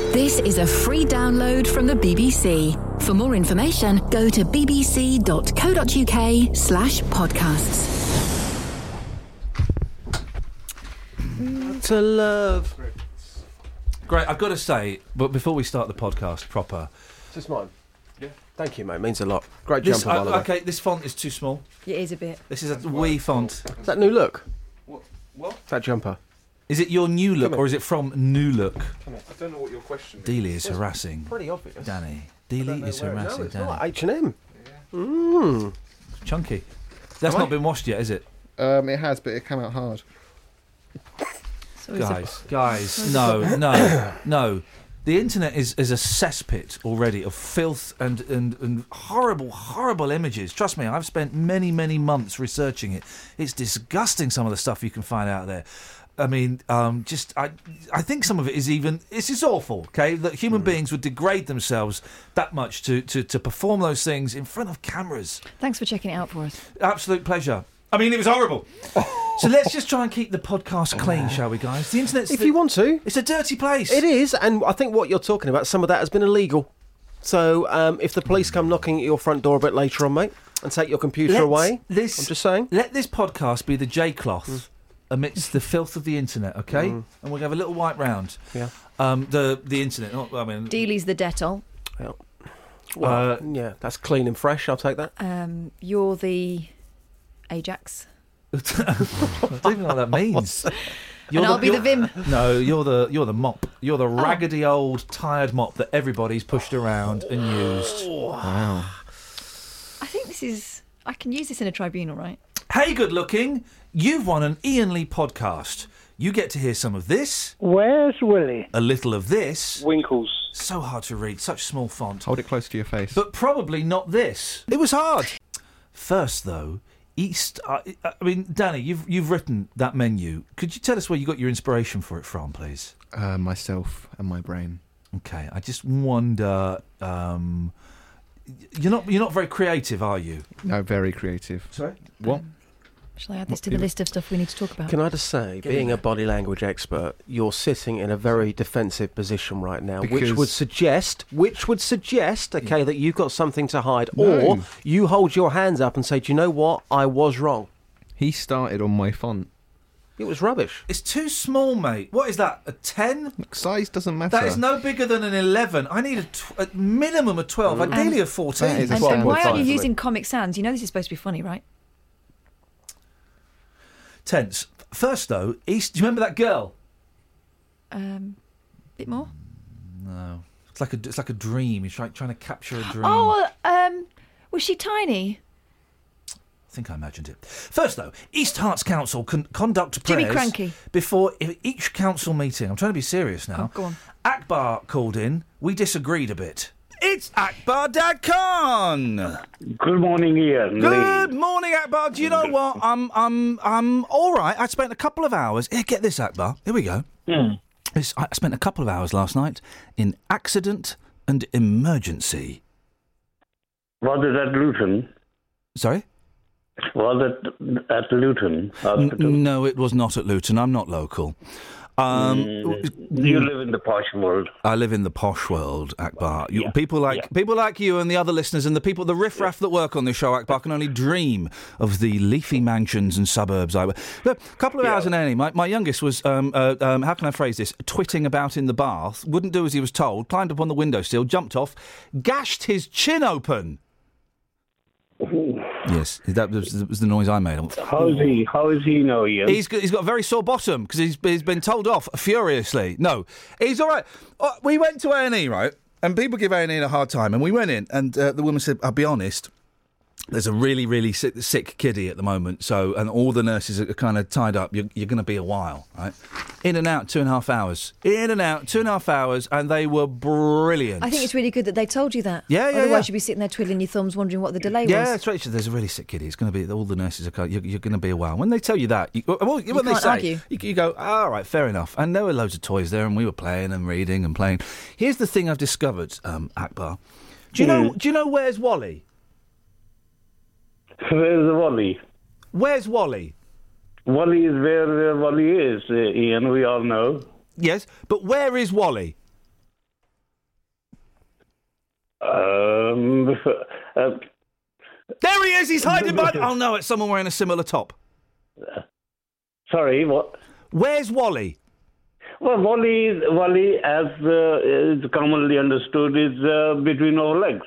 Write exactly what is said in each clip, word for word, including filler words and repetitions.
This is a free download from the B B C. For more information, go to bbc.co.uk slash podcasts. To love. Great, I've got to say, but before we start the podcast proper... Is this mine? Yeah. Thank you, mate. Means a lot. Great This, jumper, by the uh, way. okay, this font is too small. It is a bit. This is a wee font. Is that new look? What? What? That jumper. Is it your new look, or is it from New Look? I don't know what your question is. Dealey is harassing Pretty obvious. Danny. Dealey is Where- harassing no, it's Danny. not H and M. Mmm. Chunky. That's Am not I? been washed yet, is it? Um, it has, but it came out hard. So is it- Guys, guys, no, no, no. The internet is, is a cesspit already of filth and, and, and horrible, horrible images. Trust me, I've spent many, many months researching it. It's disgusting, some of the stuff you can find out there. I mean, um, just I, I think some of it is even it's just awful. Okay, that human mm. beings would degrade themselves that much to, to, to perform those things in front of cameras. Thanks for checking it out for us. Absolute pleasure. I mean, it was horrible. So let's just try and keep the podcast clean, shall we, guys? The internet's If the, you want to. it's a dirty place. It is, and I think what you're talking about, some of that has been illegal. So um, if the police come knocking at your front door a bit later on, mate, and take your computer Let's- away, this- I'm just saying. Let this podcast be the J-cloth mm. amidst the filth of the internet, okay? Mm. And we'll have a little wipe round. Yeah. Um, the the internet. Not, I mean, Dealey's the Dettol. Yeah. Well, Uh, yeah, that's clean and fresh. I'll take that. Um, you're the Ajax. I don't even know what that means. You're and I'll be the you're- Vim. No, you're the you're the mop. You're the raggedy old tired mop that everybody's pushed around and used. Wow. I think this is... I can use this in a tribunal, right? Hey, good looking. You've won an Ian Lee podcast. You get to hear some of this, Where's Willie? a little of this. Winkles. So hard to read, such small font. Hold it close to your face. But probably not this. It was hard. First, though, East. Uh, I mean, Danny, you've you've written that menu. Could you tell us where you got your inspiration for it from, please? Uh, myself and my brain. Okay, I just wonder. Um, you're not you're not very creative, are you? No, very creative. Sorry. What? Shall I add this to the list of stuff we need to talk about? Can I just say, Get being in a there. body language expert, you're sitting in a very defensive position right now, which Because- would suggest, which would suggest, okay, that you've got something to hide, No. or you hold your hands up and say, "Do you know what? I was wrong. He started on my font. It was rubbish." It's too small, mate. What is that? A ten? Look, size doesn't matter. That is no bigger than an eleven. I need a, tw- a minimum of twelve. Mm. Ideally, a That fourteen. is a And, twelve and point why aren't you five, using Comic Sans? You know this is supposed to be funny, right? Tense. First, though, East. Do you remember that girl? Um, bit more. No. It's like a it's like a dream. You're trying trying to capture a dream. Oh, um, was she tiny? I think I imagined it. First, though, East Herts Council con- conduct Jimmy prayers Cranky. before e- each council meeting. I'm trying to be serious now. Oh, go on. Akbar called in. We disagreed a bit. It's Akbar Dad Khan. Good morning, Ian. Good morning, Akbar. Do you know what? I'm I'm I'm all right. I spent a couple of hours. Here, get this, Akbar. Here we go. Mm. This- I spent a couple of hours last night in accident and emergency. Was it at Luton? Sorry. Was it at Luton Hospital? N- no, it was not at Luton. I'm not local. Um, You live in the posh world. I live in the posh world, Akbar. You, Yeah. People like Yeah. people like you and the other listeners and the people, the riffraff that work on this show, Akbar, can only dream of the leafy mansions and suburbs. I Look, a couple of Yeah. hours in A and E. My, my youngest was, um, uh, um, how can I phrase this? Twitting about in the bath. Wouldn't do as he was told. Climbed up on the windowsill, jumped off, gashed his chin open. Yes, that was, that was the noise I made. How is he? How is he now, Ian? He's got, he's got a very sore bottom because he's, he's been told off furiously. No, he's all right. Uh, we went to A and E, right? And people give A and E a hard time. And we went in, and uh, the woman said, I'll be honest, there's a really, really sick, sick kiddie at the moment. So, and all the nurses are kind of tied up. You're, you're going to be a while, right? In and out, two and a half hours. In and out, two and a half hours. And they were brilliant. I think it's really good that they told you that. Yeah, yeah, Otherwise, yeah. you'd be sitting there twiddling your thumbs, wondering what the delay Yeah, was. that's right. She said, there's a really sick kiddie. It's going to be all the nurses are. You're, you're going to be a while. When they tell you that, you, well, what they can't say, argue. You, you go, oh, all right, fair enough. And there were loads of toys there, and we were playing and reading and playing. Here's the thing I've discovered, um, Akbar. Do you know? Do you know where's Wally? Where's the Wally? Where's Wally? Wally is where, where Wally is, uh, Ian, we all know. Yes, but where is Wally? Um, uh, There he is. He's hiding by. Oh no, it's someone wearing a similar top. sorry, what? Where's Wally? Well, Wally, Wally, as uh, is commonly understood, is uh, between our legs.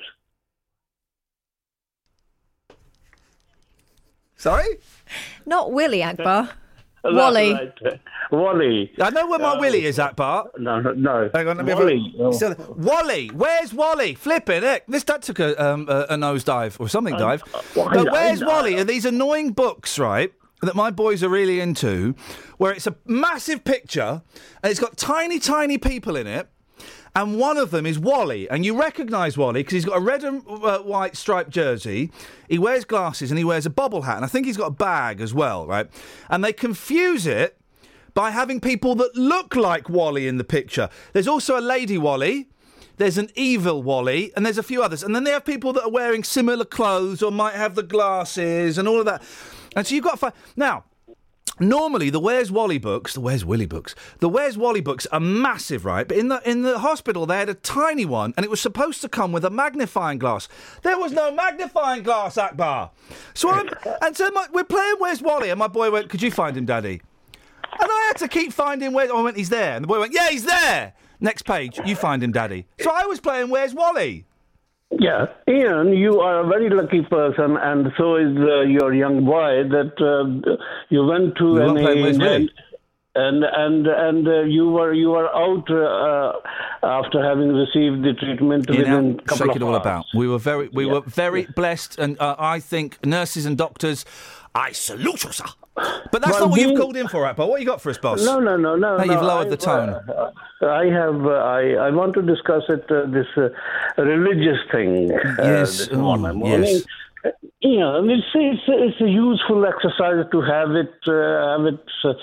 Sorry? Not Willie Akbar. That's Wally. right. Wally. I know where my Uh, Willie is at, Bart. No, no, no. Hang on, let me Wally. have a look. So, Wally, where's Wally? Flipping heck. This that took a um, a, a nosedive or something dive. well, But I- where's I- Wally? Are these annoying books, right? That my boys are really into, where it's a massive picture and it's got tiny, tiny people in it, and one of them is Wally, and you recognise Wally because he's got a red and uh, white striped jersey, he wears glasses, and he wears a bobble hat, and I think he's got a bag as well, right? And they confuse it by having people that look like Wally in the picture. There's also a lady Wally. There's an evil Wally, and there's a few others. And then they have people that are wearing similar clothes or might have the glasses and all of that. And so you've got to find... Now, normally the Where's Wally books, the Where's Willy books, the Where's Wally books are massive, right? But in the in the hospital they had a tiny one, and it was supposed to come with a magnifying glass. There was no magnifying glass, Akbar. So I'm... And so my, we're playing Where's Wally, and my boy went, could you find him, Daddy? And I had to keep finding where... I went, he's there. And the boy went, yeah, he's there. Next page, you find him, Daddy. So I was playing Where's Wally? Yeah, Ian, you are a very lucky person, and so is uh, your young boy, that uh, you went to We weren't an playing Where's Willy. and and and uh, you were you were out uh, after having received the treatment You within know, a couple shake of it all hours. about. We were very, we Yeah. were very blessed, and uh, I think nurses and doctors, I salute you, sir. But that's Well, not what you've being- called in for, Akbar. What you got for us, boss? No, no, no, no. Hey, no, you've lowered I, the tone. Uh, I have. Uh, I I want to discuss it. Uh, this uh, religious thing. Uh, Yes, this oh, morning. yes. Morning. Uh, Yeah, I mean, it's, it's it's a useful exercise to have it uh, have it uh,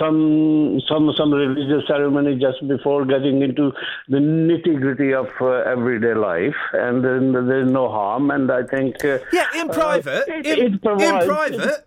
some some some religious ceremony just before getting into the nitty gritty of uh, everyday life, and then there's no harm. And I think uh, Yeah, in private. it- in, it provides- in private.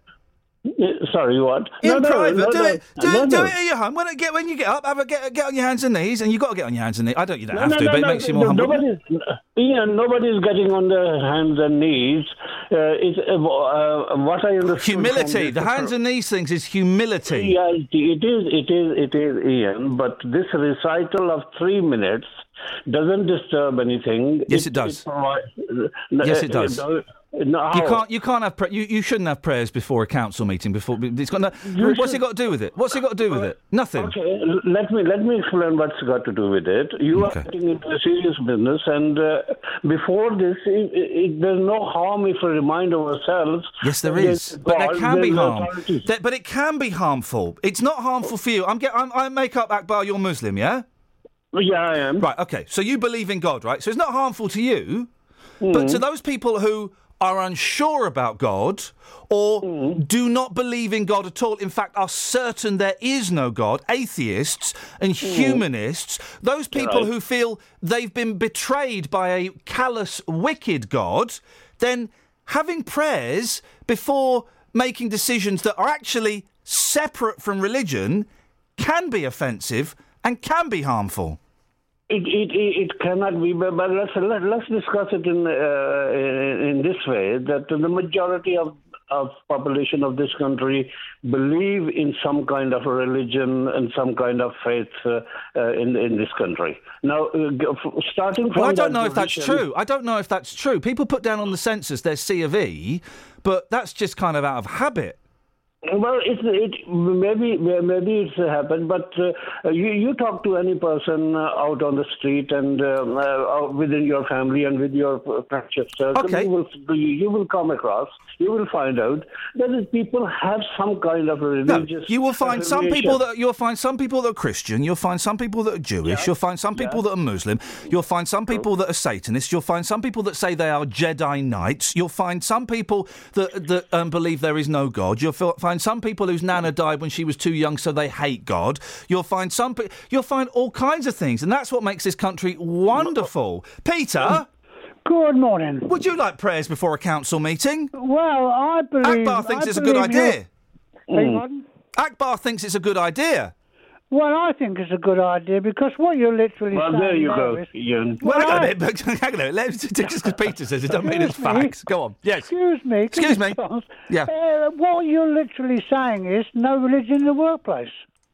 uh, sorry, what? In No, no, private, no, do no, it. Do no, it. Do no. it at your home. When it get when you get up, have a get get on your hands and knees, and you got to get on your hands and knees. I don't. You don't have no, to, no, but it no, makes you no, more humble. Nobody's, Ian, nobody's getting on their hands and knees. Uh, it's uh, uh, what I understand. Humility. The hands and knees things is humility. Yeah, it is, it is, it is, Ian. But this recital of three minutes doesn't disturb anything. Yes, it does. provides- Yes, it uh, does. uh, no, You how? can't. You can't have. Pra- you, you shouldn't have prayers before a council meeting. Before it's got. No, You what's should- it got to do with it? What's it got to do with it? Nothing. Okay, l- let me let me explain what's got to do with it. You Okay. are getting into a serious business, and uh, before this, it, it, there's no harm if we remind ourselves. Yes, there that is, there's but there God, can be there's harm. authority. There- but it can be harmful. It's not harmful for you. I'm. Get, I'm I make up, Akbar. You're Muslim, yeah? Yeah, I am. Right. Okay. So you believe in God, right? So it's not harmful to you, Hmm. but to those people who are unsure about God or Hmm. do not believe in God at all, in fact, are certain there is no God, atheists and humanists, those people Hmm. Right. who feel they've been betrayed by a callous, wicked God, then having prayers before making decisions that are actually separate from religion can be offensive and can be harmful. It, it it it cannot be, but but let's let, let's discuss it in, uh, in in this way, that the majority of of population of this country believe in some kind of a religion and some kind of faith uh, uh, in in this country. Now, uh, g- f- starting from Well, I don't that know if that's position- true. I don't know if that's true. People put down on the census their C of E, but that's just kind of out of habit. Well, it's it maybe maybe it's happened, but uh, you you talk to any person uh, out on the street and um, uh, out within your family and with your friendship circle, Okay. you will you will come across, you will find out that is people have some kind of No, religious. you will find some affiliation. people that you'll find some people that are Christian. You'll find some people that are Jewish. You'll find some people that are Muslim. You'll find some people that are Satanists. You'll find some people that say they are Jedi Knights. You'll find some people that that um, believe there is no God. You'll fi- find some people whose nana died when she was too young, so they hate God. You'll find some. Pe- you'll find all kinds of things, and that's what makes this country wonderful. Peter, Good morning. would you like prayers before a council meeting? Well, I believe... Akbar thinks I it's a good believe you- idea. Beg pardon? Akbar thinks it's a good idea. Well, I think it's a good idea because what you're literally Well, saying there you now go, is, Ian. Well, hang on I- a minute. Hang on a minute. Let's, just because Peter says it doesn't mean it's Excuse me. facts. Go on. Yes. Excuse me. Excuse me. Charles. Yeah. Uh, what you're literally saying is no religion in the workplace.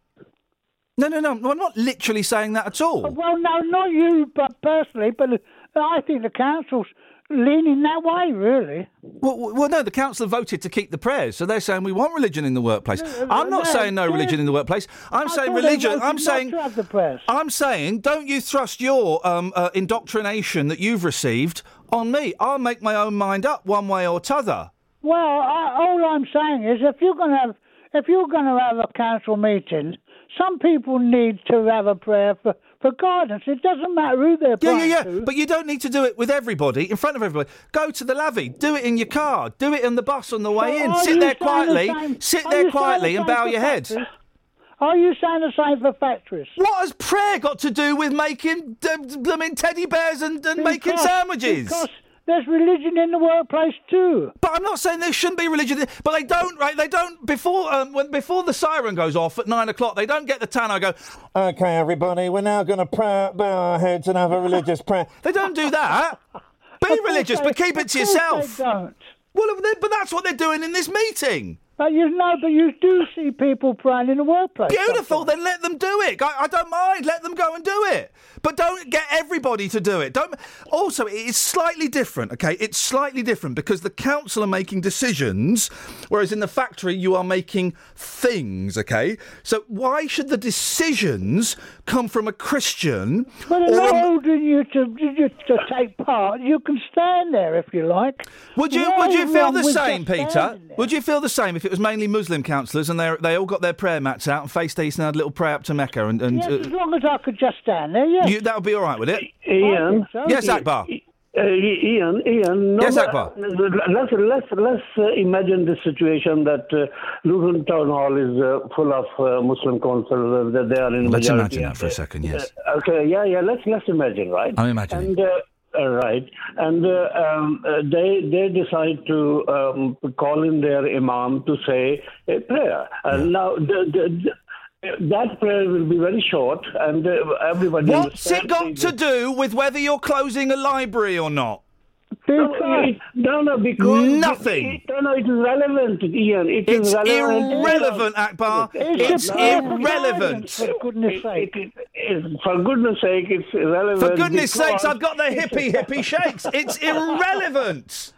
No, no, no. I'm not literally saying that at all. Well, no, not you, but personally, but I think the council's leaning that way, really. Well, well, no, the council voted to keep the prayers, so they're saying we want religion in the workplace. I'm not no, saying no yes. religion in the workplace. I'm I saying thought they religion. voted I'm not saying. to have the prayers. I'm saying, don't you thrust your um, uh, indoctrination that you've received on me. I'll make my own mind up one way or t'other. Well, I, all I'm saying is, if you're going to have, if you're going to have a council meeting, some people need to have a prayer for, for guidance. It doesn't matter who they're Yeah, praying yeah, yeah. to. But you don't need to do it with everybody, in front of everybody. Go to the lavvy. Do it in your car. Do it in the bus on the way So in. are Sit you there saying the quietly. same- Sit are there you saying quietly the and same bow for your head. factories? Are you saying the same for factories? What has prayer got to do with making uh, blooming teddy bears and, and making Because- sandwiches? Because there's religion in the workplace too. But I'm not saying there shouldn't be religion. But they don't, right? They don't before um, when before the siren goes off at nine o'clock. They don't get the tannoy. Go, okay, everybody, we're now going to pray, bow our heads and have a religious prayer. They don't do that. Be religious, but keep it to Of course yourself. They don't. Well, they- but that's what they're doing in this meeting. But you know, but you do see people praying in the workplace. Beautiful, sometimes. then let them do it. I, I don't mind. Let them go and do it. But don't get everybody to do it. Don't. Also, it's slightly different, okay? It's slightly different because the council are making decisions, whereas in the factory you are making things, okay? So why should the decisions come from a Christian? Well, they're or not a- holding you to, you, to take part. You can stand there if you like. Would you What would you is feel wrong the with same, just Peter? standing there? Would you feel the same if it was mainly Muslim councillors and they they all got their prayer mats out and faced east and had a little prayer up to Mecca and, and Yes, uh, as long as I could just stand there, yes. you, that would be all right, would it? Ian. so. Yes, Akbar. Uh, Ian, Ian, no, Yes, Akbar. let's let's let's uh, imagine the situation that uh, Luton Town Hall is uh, full of uh, Muslim councillors. That they are in Let's majority. imagine that for a second, yes. Uh, okay, yeah, yeah. Let's let's imagine, right? I'm imagining. And uh, uh, right, and uh, um, uh, they they decide to um, call in their imam to say a prayer. And now the, the, the that prayer will be very short, and uh, everybody. What's it got understands to it. do with whether you're closing a library or not? No, it- no, no, because Nothing. It, no, no, it is relevant, Ian. It It's is relevant. irrelevant, Akbar. It's a prayer for guidance, irrelevant. For goodness sake. It, it, it, for goodness sake, it's irrelevant. For goodness because- sakes, I've got the hippie hippie shakes. It's irrelevant.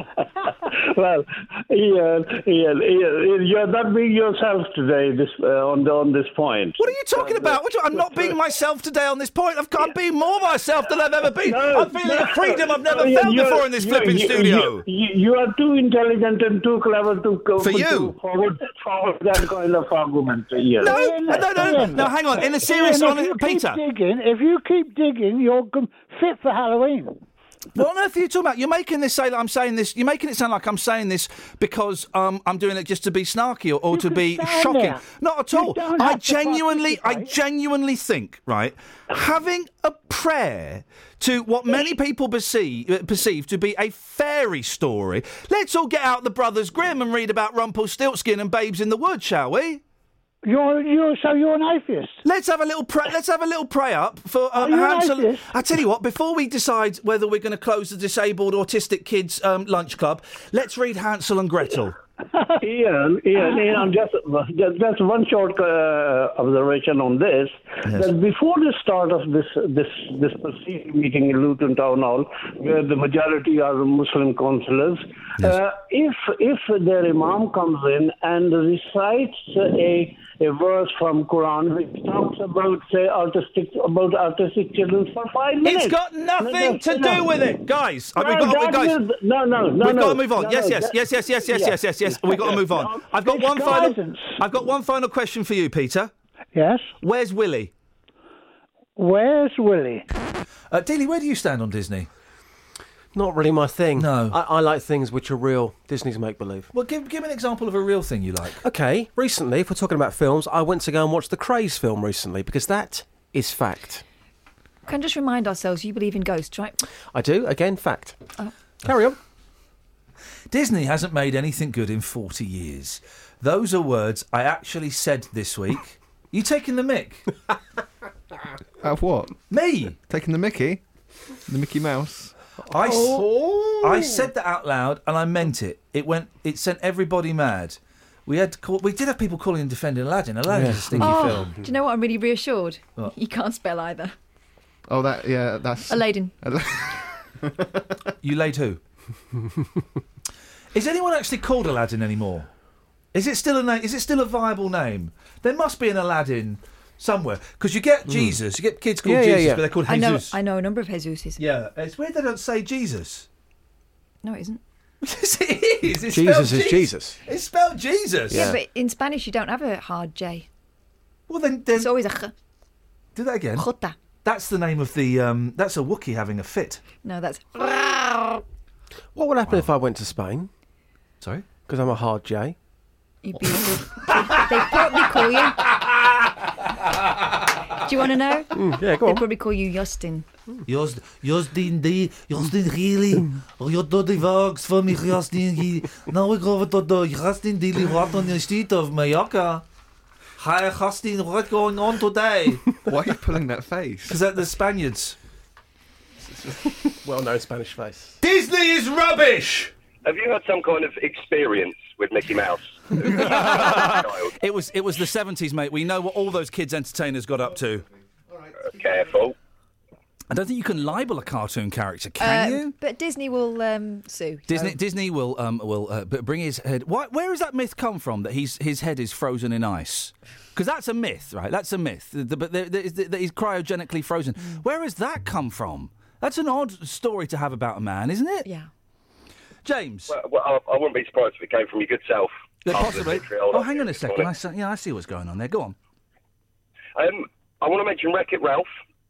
Well, Ian, Ian, Ian, you're not being yourself today. This uh, on the, on this point. What are you talking about? What do- I'm not being myself today on this point. I've, I'm being more myself than I've ever been. No, I'm feeling no. a freedom I've never Ian, felt you're- before in this you- flipping you- studio. You, you are too intelligent and too clever to go For you. to forward, forward that kind of argument, Ian. No, Ian, no, no, no, Ian. no. Hang on. In a serious, Ian, on if you Peter. keep digging, if you keep digging, you're g- fit for Halloween. What on earth are you talking about? You're making this say that I'm saying this. You're making it sound like I'm saying this because um, I'm doing it just to be snarky or, or You to can be stand shocking. there. Not at You all. don't I have to genuinely, I participate. genuinely think right, having a prayer to what many people perceive, uh, perceive to be a fairy story. Let's all get out the Brothers Grimm and read about Rumpelstiltskin and Babes in the Wood, shall we? You're, you're, so you're an atheist. Let's have a little pray. Let's have a little pray up for um, Are you an Hansel. atheist? I tell you what. Before we decide whether we're going to close the disabled autistic kids um, lunch club, let's read Hansel and Gretel. Ian, Ian, Ian, just, just just one short uh, observation on this. Yes. That before the start of this this this preceding meeting in Luton Town Hall, where the majority are Muslim councillors, Yes. uh, if if their imam comes in and recites a a verse from Quran which talks about say autistic about autistic children for five minutes, It's got nothing No, to no, do with it, guys. Uh, No, we've got, that guys. will- no, no, no, We've no. got to move on. No, yes, no, yes, that- yes, yes, yes, yes, yeah. yes, yes, yes. We've got to move on. I've got It's one final. guidance. I've got one final question for you, Peter. Yes. Where's Willie? Where's Willie? Uh, Dealey, where do you stand on Disney? Not really my thing. No. I, I like things which are real. Disney's make believe. Well, give give me an example of a real thing you like. Okay, recently, if we're talking about films, I went to go and watch the Craze film recently because that is fact. Can I just remind ourselves, you believe in ghosts, right? I do. Again, fact. Carry on. Disney hasn't made anything good in forty years. Those are words I actually said this week. You taking the mick? Out of what? Me? Taking the Mickey? The Mickey Mouse? I, s- Oh. I said that out loud and I meant it. It went. It sent everybody mad. We had to call, we did have people calling and defending Aladdin. Aladdin's a stinky Oh, film. do you know what? I'm really reassured. What? You can't spell either. Oh, that, yeah, that's... Aladdin. You laid who? Is anyone actually called Aladdin anymore? Is it still a name? Is it still a viable name? There must be an Aladdin somewhere because you get Jesus, you get kids called Yeah, yeah, Jesus, yeah. but they're called I know. Jesus. I know a number of Jesuses. Yeah, it's weird they don't say Jesus. No, it isn't. Yes, it is. It's Jesus spelled is Jesus. It's spelled Jesus. Yeah. but in Spanish you don't have a hard J. Well, then, then It's always a ch. do that again. Jota. That's the name of the. Um, that's a Wookiee having a fit. No, that's. What would happen if I went to Spain? Sorry. Because I'm a hard J. You'd be. They'd probably call you. Do you want to know? Mm, yeah, go They'd on. probably call you Justin. Just, Justin, die, Justin, really? Oh, you do the works for me, Justin. He, now we go to the Justin, die, what on the street of Mallorca. Hi, Justin, what's going on today? Why are you pulling that face? Because at the Spaniards. Well-known Spanish face. Disney is rubbish! Have you had some kind of experience with Mickey Mouse? It was it was the seventies, mate. We know what all those kids entertainers got up to. Careful. I don't think you can libel a cartoon character, can Uh, you? But Disney will um, sue. Disney so- Disney will um will uh, b- bring his head. Why, where has that myth come from that he's his head is frozen in ice? Because that's a myth, right? That's a myth. The- the- But there- there is- that he's cryogenically frozen. Where has that come from? That's an odd story to have about a man, isn't it? Yeah. James. Well, well I, I wouldn't be surprised if it came from your good self. Yeah, after the possibly. vitriol Oh, that hang you on a this second. morning. I see, yeah, I see what's going on there. Go on. Um, I want to mention Wreck-It Ralph.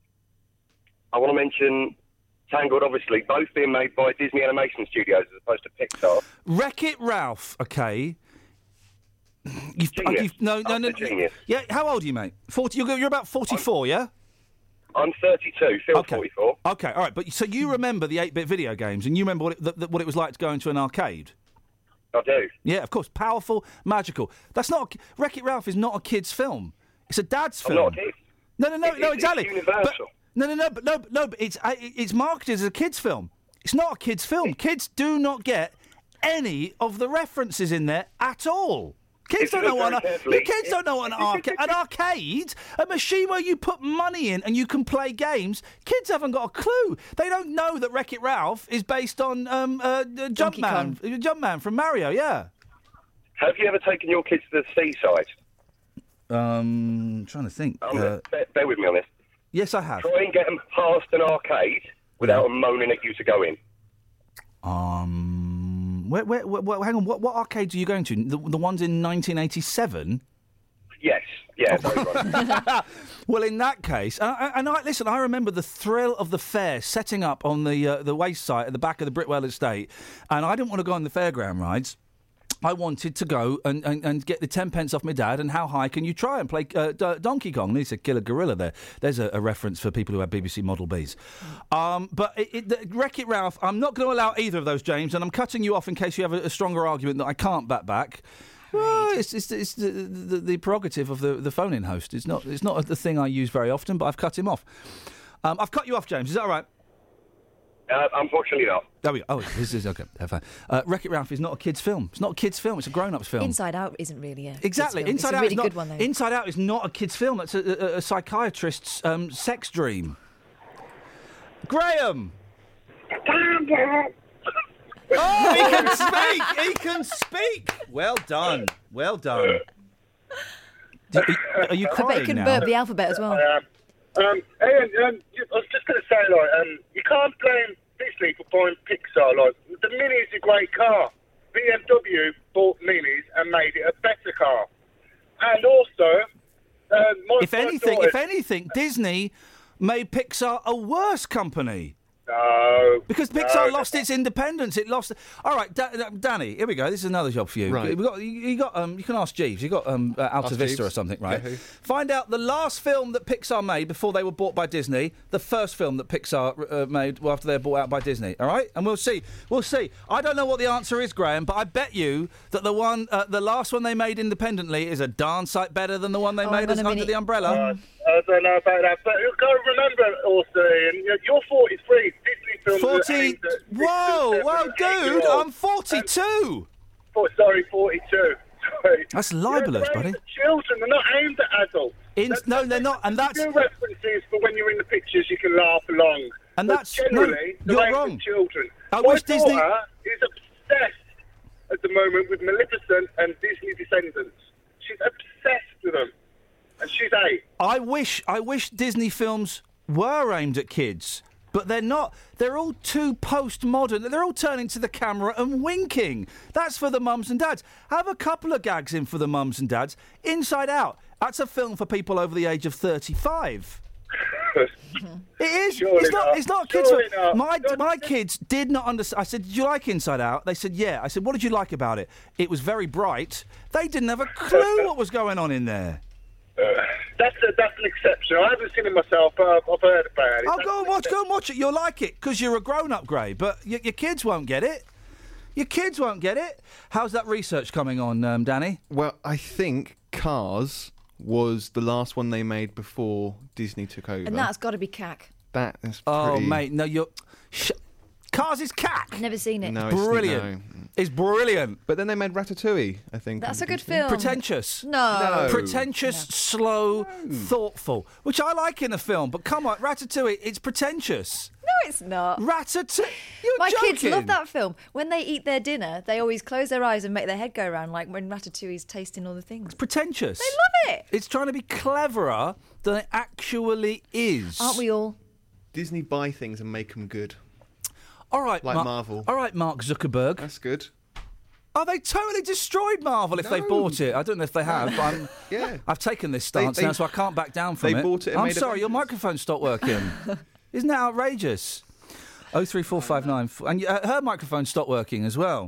I want to mention Tangled, obviously, both being made by Disney Animation Studios as opposed to Pixar. Wreck-It Ralph. Okay. You've, Genius. you've, no, no, no. Utter genius. Yeah. How old are you, mate? Forty. You're, you're about forty-four, yeah. I'm thirty-two, Phil Okay. forty-four. Okay. All right. But so you remember the eight-bit video games, and you remember what it, the, the, what it was like to go into an arcade. I do. Yeah, of course. Powerful, magical. That's not. A, Wreck-It Ralph is not a kid's film. It's a dad's I'm film. not a kid. No, no, no, It- no. it's Exactly. universal. But, no, no, no, but no, but no. But it's uh, it's marketed as a kids' film. It's not a kids' film. Kids do not get any of the references in there at all. Kids If don't you know look what very an, carefully- kids don't know what an arcade. An arcade, a machine where you put money in and you can play games. Kids haven't got a clue. They don't know that Wreck-It Ralph is based on um, uh, Donkey Jumpman, Kong. Jumpman from Mario. Yeah. Have you ever taken your kids to the seaside? Um, trying to think. Um, Uh, bear, bear with me on this. yes, I have. Try and get them past an arcade without them moaning at you to go in. Um, where, where, where, where- hang on. What, what arcades are you going to? The, the ones in nineteen eighty-seven. Yes, yeah, very right. Well, in that case, and I, and I listen. I remember the thrill of the fair setting up on the uh, the waste site at the back of the Britwell estate, and I didn't want to go on the fairground rides. I wanted to go and, and, and get the ten pence off my dad. And how high can you try and play uh, D- Donkey Kong? And he said, "Kill a gorilla." There, there's a, a reference for people who have B B C Model Bs. Um, but it, it, the, Wreck-It Ralph. I'm not going to allow either of those, James. And I'm cutting you off in case you have a, a stronger argument that I can't back back. Well, it's, it's, it's the, the, the prerogative of the, the phone-in host. It's not it's not the thing I use very often, but I've cut him off. Um, I've cut you off, James. Is that all right? uh, unfortunately not. There we go. Oh, this is okay. Have fun. Uh, Wreck-It Ralph is not a kid's film. It's not a kid's film. It's a grown-up's film. Inside Out isn't really a Exactly. kids' Inside film. It's Out a really is not, good one though. Inside Out is not a kid's film. That's a, a, a psychiatrist's um, sex dream. Graham. Oh, he can speak. He can speak. Well done. Well done. Do- Are you I bet you crying can now? burp the alphabet as well. Um, um, Ian, um, you- I was just going to say, like, um, you can't blame Disney for buying Pixar. Like, the Mini is a great car. B M W bought Minis and made it a better car. And also, um, my If my anything, daughter- if anything, Disney made Pixar a worse company. No. Because Pixar no, lost its independence. It lost. All right, da- da- Danny. Here we go. This is another job for you. Right. We got. You, you got. Um. You can ask Jeeves. You got. Um. Uh, Alta Ask Vista Jeeves. or something, right? Yeah, who? Find out the last film that Pixar made before they were bought by Disney. The first film that Pixar uh, made after they were bought out by Disney. All right, and we'll see. We'll see. I don't know what the answer is, Graham, but I bet you that the one, uh, the last one they made independently, is a darn sight better than the one they Oh, made hang on as a under minute. the umbrella. Uh, I don't know about that, but you've got to remember also, Ian, you're- you're forty-three. Disney films are Forty. aimed at six Whoa, and whoa, seven and dude! eight-year-olds. I'm forty-two. Oh, sorry, forty-two. Sorry. That's libelous, They're buddy. aimed at children. They're not aimed at adults. In, no, they're not, and that's Do references for when you're in the pictures, you can laugh along. And But that's- no, generally they're you're aimed wrong. at children. I My wish Disney- daughter is obsessed at the moment with Maleficent and Disney Descendants. She's obsessed with them, and she's eight. I wish I wish Disney films were aimed at kids, but they're not. They're all too postmodern. They're all turning to the camera and winking. That's for the mums and dads. Have a couple of gags in for the mums and dads. Inside Out. That's a film for people over the age of thirty-five. It is. Surely it's not. not. It's not a kids. Surely film. not. My Don't- my kids did not understand. I said, "Did you like Inside Out?" They said, "Yeah." I said, "What did you like about it?" It was very bright. They didn't have a clue what was going on in there. Uh, that's a, that's an exception. I haven't seen it myself, but I've, I've heard about it. Oh, That's go and an watch, go and watch it. You'll like it because you're a grown-up, Gray. But y- your kids won't get it. Your kids won't get it. How's that research coming on, um, Danny? Well, I think Cars was the last one they made before Disney took over. And that's got to be cack. That is Oh, pretty... mate, no, you're. Sh- Cars is cack. I've never seen it. No, it's Brilliant. No. It's brilliant. But then they made Ratatouille, I think. That's on a good Disney. film. Pretentious. No. No. Pretentious, slow, thoughtful, which I like in a film. But come on, Ratatouille, it's pretentious. No, it's not. Ratatouille. You're My joking. kids love that film. When they eat their dinner, they always close their eyes and make their head go round, like when Ratatouille's tasting all the things. Pretentious. They love it. It's trying to be cleverer than it actually is. Aren't we all? Disney buy things and make them good. All right, Like Mar- Marvel. All right, Mark Zuckerberg. That's good. Oh, they totally destroyed Marvel if they No. bought it. I don't know if they have, but I'm, Yeah. I've taken this stance They- they- now, so I can't back down from they it. bought it and I'm made sorry, your Avengers. microphone stopped working. Isn't that outrageous? Oh three four five nine, and uh, her microphone stopped working as well.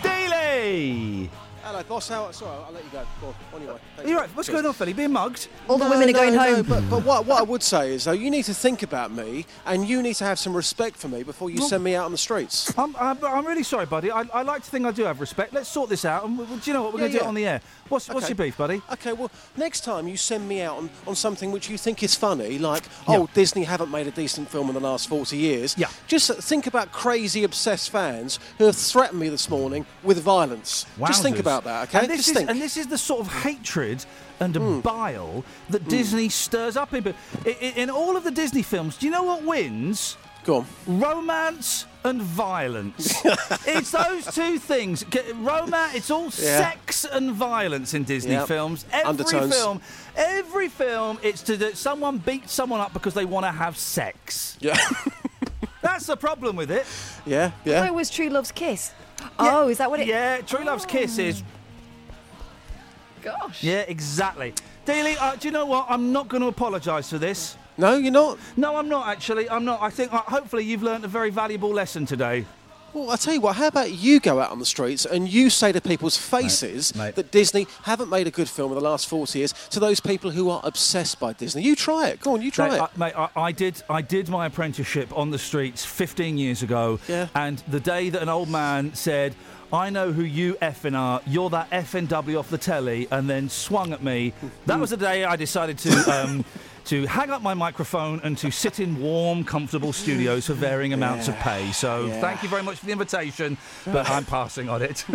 Daily. Hello, boss. How? Sorry, I'll let you go. Go on, on your way. Thanks. You're right. What's going on, Philly? Being mugged? All the No, women are no, going no, home. but but what, what I would say is, though, you need to think about me and you need to have some respect for me before you send me out on the streets. I'm, I'm, I'm really sorry, buddy. I, I like to think I do have respect. Let's sort this out. And we, do you know what? We're Yeah, going to do yeah. it on the air. What's, what's Okay. your beef, buddy? Okay, well, next time you send me out on, on something which you think is funny, like, Yeah. oh, Disney haven't made a decent film in the last forty years, Yeah. just think about crazy, obsessed fans who have threatened me this morning with violence. Just think Wowzers. about that, okay? And this, just is, think. and this is the sort of hatred and bile that Disney stirs up in. But in, in all of the Disney films, do you know what wins? Go on. Romance and violence. It's those two things. G- Romance, it's all Yeah. sex and violence in Disney Yep. films. Every Undertones. film, every film, it's to do, someone beats someone up because they want to have sex. Yeah. That's the problem with it. yeah, Oh, yeah. it was True Love's Kiss. Oh, is that what it? Yeah, True Love's Kiss is. Gosh. Yeah, exactly. Daly, uh, do you know what? I'm not going to apologise for this. No, you're not? No, I'm not actually. I'm not. I think uh, hopefully you've learnt a very valuable lesson today. Well, I'll tell you what, how about you go out on the streets and you say to people's faces Mate, mate. that Disney haven't made a good film in the last forty years to those people who are obsessed by Disney. You try it. Go on, you try Mate, it. I, mate, I, I did. I did my apprenticeship on the streets fifteen years ago. Yeah. And the day that an old man said, "I know who you effing are. You're that F N W off the telly," and then swung at me. That was the day I decided to. Um, To hang up my microphone and to sit in warm, comfortable studios for varying amounts of pay. So Yeah. thank you very much for the invitation, but I'm passing on it.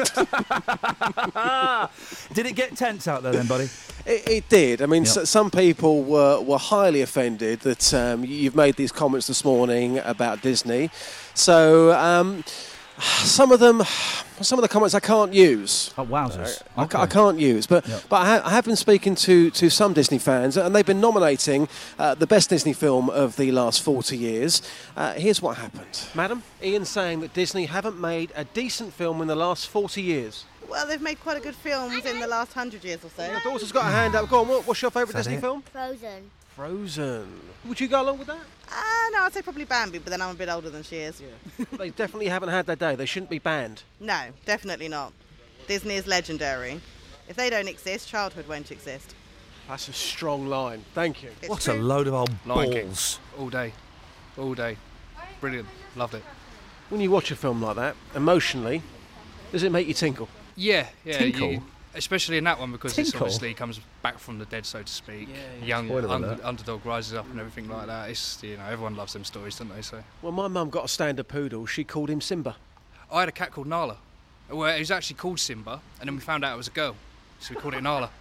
Did it get tense out there then, buddy? It, it did. I mean, Yep. s- some people were, were highly offended that um, you've made these comments this morning about Disney. So um, some of them, some of the comments I can't use. Oh, wowzers. I, ca- I can't use, but Yep. but I, ha- I have been speaking to, to some Disney fans, and they've been nominating uh, the best Disney film of the last forty years. Uh, here's what happened, Madam. Ian's saying that Disney haven't made a decent film in the last forty years. Well, they've made quite a good films in the last hundred years or so. Your daughter's got a hand up. Go on. What, what's your favourite Is that Disney it? film? Frozen. Frozen. Would you go along with that? Uh, no, I'd say probably Bambi, but then I'm a bit older than she is. Yeah. They definitely haven't had their day. They shouldn't be banned. No, definitely not. Disney is legendary. If they don't exist, childhood won't exist. That's a strong line. Thank you. It's What true. a load of old Lion King. balls. All day. All day. Brilliant. Loved it. When you watch a film like that, emotionally, does it make you tinkle? Yeah, yeah. Tinkle? You, especially in that one because it's Tinkle? obviously comes back from the dead, so to speak. Yeah, yeah. Young Spoiler un- alert. underdog rises up and everything like that. It's, you know, everyone loves them stories, don't they? So Well, my mum got a standard poodle. She called him Simba. I had a cat called Nala. Well, it was actually called Simba, and then we found out it was a girl, so we called it Nala.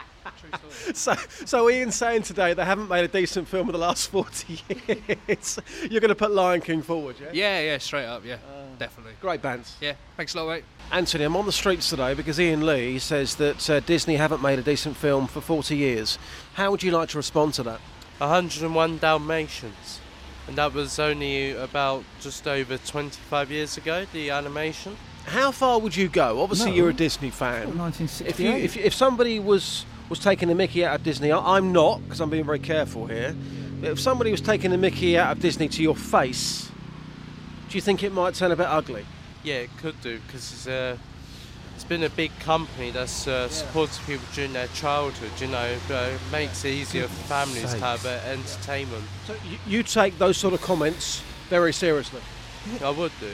So, so Ian's saying today they haven't made a decent film in the last forty years. You're going to put Lion King forward, yeah? Yeah, yeah, straight up, yeah, definitely. Great bands. Yeah, thanks a lot, mate. Anthony, I'm on the streets today because Ian Lee says that uh, Disney haven't made a decent film for forty years. How would you like to respond to that? one hundred and one Dalmatians. And that was only about just over twenty-five years ago, the animation. How far would you go? Obviously, No. you're a Disney fan. nineteen If you, sixty-eight. if, if somebody was was taking the Mickey out of Disney, I- I'm not because I'm being very careful here. But if somebody was taking the Mickey out of Disney to your face, do you think it might turn a bit ugly? Yeah, it could do, because it's, uh, it's been a big company that's uh, supported people during their childhood, you know, but it makes it easier for families to sakes. have uh, entertainment. So you, you take those sort of comments very seriously. I would do.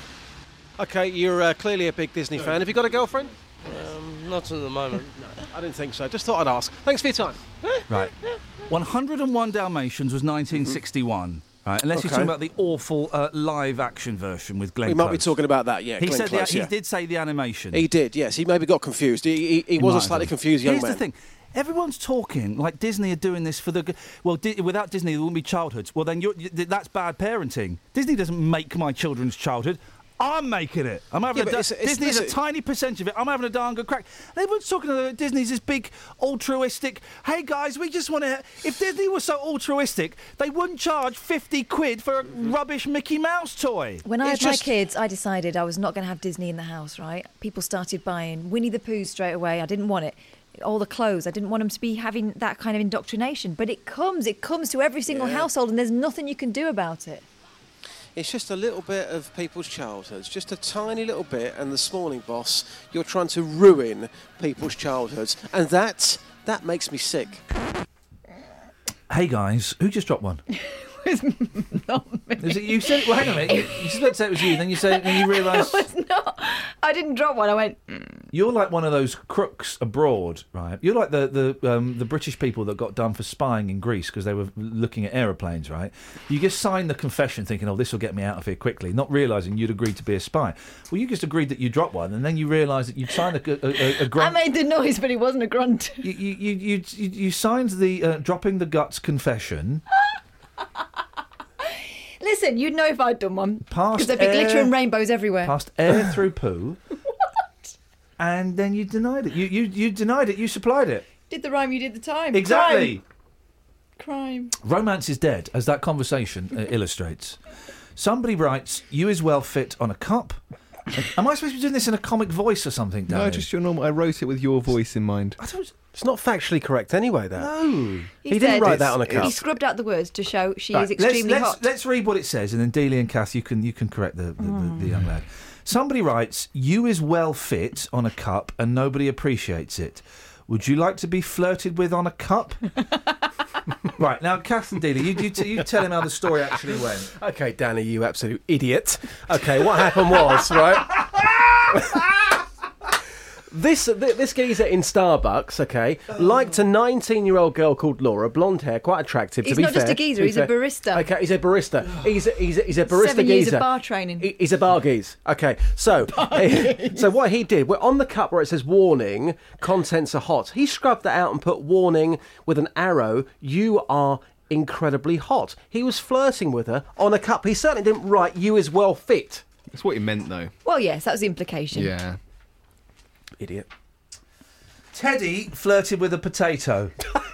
Okay, you're uh, clearly a big Disney fan. Have you got a girlfriend? Um, not at the moment. I didn't think so. Just thought I'd ask. Thanks for your time. Right. one hundred and one Dalmatians was nineteen sixty-one. Right, unless you're Okay. talking about the awful uh, live action version with Glenn We might be Close. talking about that, yeah. He Glenn said Close, the, yeah. he did say the animation. He did, yes. He maybe got confused. He, he, he, He was might a have slightly done. confused young Here's man. the thing. Everyone's talking like Disney are doing this for the. g- Well, di- without Disney, there wouldn't be childhoods. Well, then you're, y- that's bad parenting. Disney doesn't make my children's childhood. I'm making it. I'm having Yeah, a but da- it's- it's- Disney's a listen- tiny percentage of it. I'm having a darn good crack. And everyone's talking about Disney's this big altruistic. Hey guys, we just want to. If Disney was so altruistic, they wouldn't charge fifty quid for a rubbish Mickey Mouse toy. When I It's had just- my kids, I decided I was not going to have Disney in the house, right? People started buying Winnie the Pooh straight away. I didn't want it. All the clothes. I didn't want them to be having that kind of indoctrination. But it comes. It comes to every single Yeah. household, and there's nothing you can do about it. It's just a little bit of people's childhoods, just a tiny little bit. And this morning, boss, you're trying to ruin people's childhoods, and that that makes me sick. Hey guys, who just dropped one? Not me. Is it you said it? Well, hang on a minute. You, you supposed to say it was you, then you say, then you realise It's not. I didn't drop one. I went. "Mm." you're like one of those crooks abroad, right? You're like the the um, the British people that got done for spying in Greece because they were looking at aeroplanes, right? You just signed the confession, thinking, "Oh, this will get me out of here quickly," not realising you'd agreed to be a spy. Well, you just agreed that you dropped one, and then you realised that you'd signed a, a, a, a I grunt. made the noise, but it wasn't a grunt. You you you you, you, you signed the uh, dropping the guts confession. Listen, you'd know if I'd done one. Past Because there'd be glitter air- and rainbows everywhere. Passed air through poo. What? And then you denied it. You you you denied it. You supplied it. Did the rhyme, you did the time. Exactly. Crime. Crime. Romance is dead, as that conversation uh, illustrates. Somebody writes, "You is well fit on a cup." Am I supposed to be doing this in a comic voice or something, No, Darren? just your normal. I wrote it with your voice in mind. I don't. It's not factually correct anyway, that. No. He didn't said- write that on a He cup. scrubbed out the words to show she Right, is extremely let's, hot. let's, let's read what it says, and then Dealey and Kath, you can you can correct the, the, the, the young lad. Somebody writes, "You is well fit on a cup, and nobody appreciates it. Would you like to be flirted with on a cup?" Right, now, Kath and Dealey, you, you, t- you tell him how the story actually went. Okay, Danny, you absolute idiot. Okay, what happened was, right? This th- this geezer in Starbucks, okay, liked a nineteen-year-old girl called Laura, blonde hair, quite attractive. He's to be not just fair. a geezer, To be he's a fair. barista. Okay, he's a barista. He's a, he's a, he's a barista Seven geezer. years of bar training. He- He's a bar geese. Okay, so so what he did, we're on the cup where it says "warning," contents are hot. He scrubbed that out and put "warning" with an arrow. You are incredibly hot. He was flirting with her on a cup. He certainly didn't write "you is well fit." That's what he meant, though. Well, yes, that was the implication. Yeah. Idiot. Teddy flirted with a potato.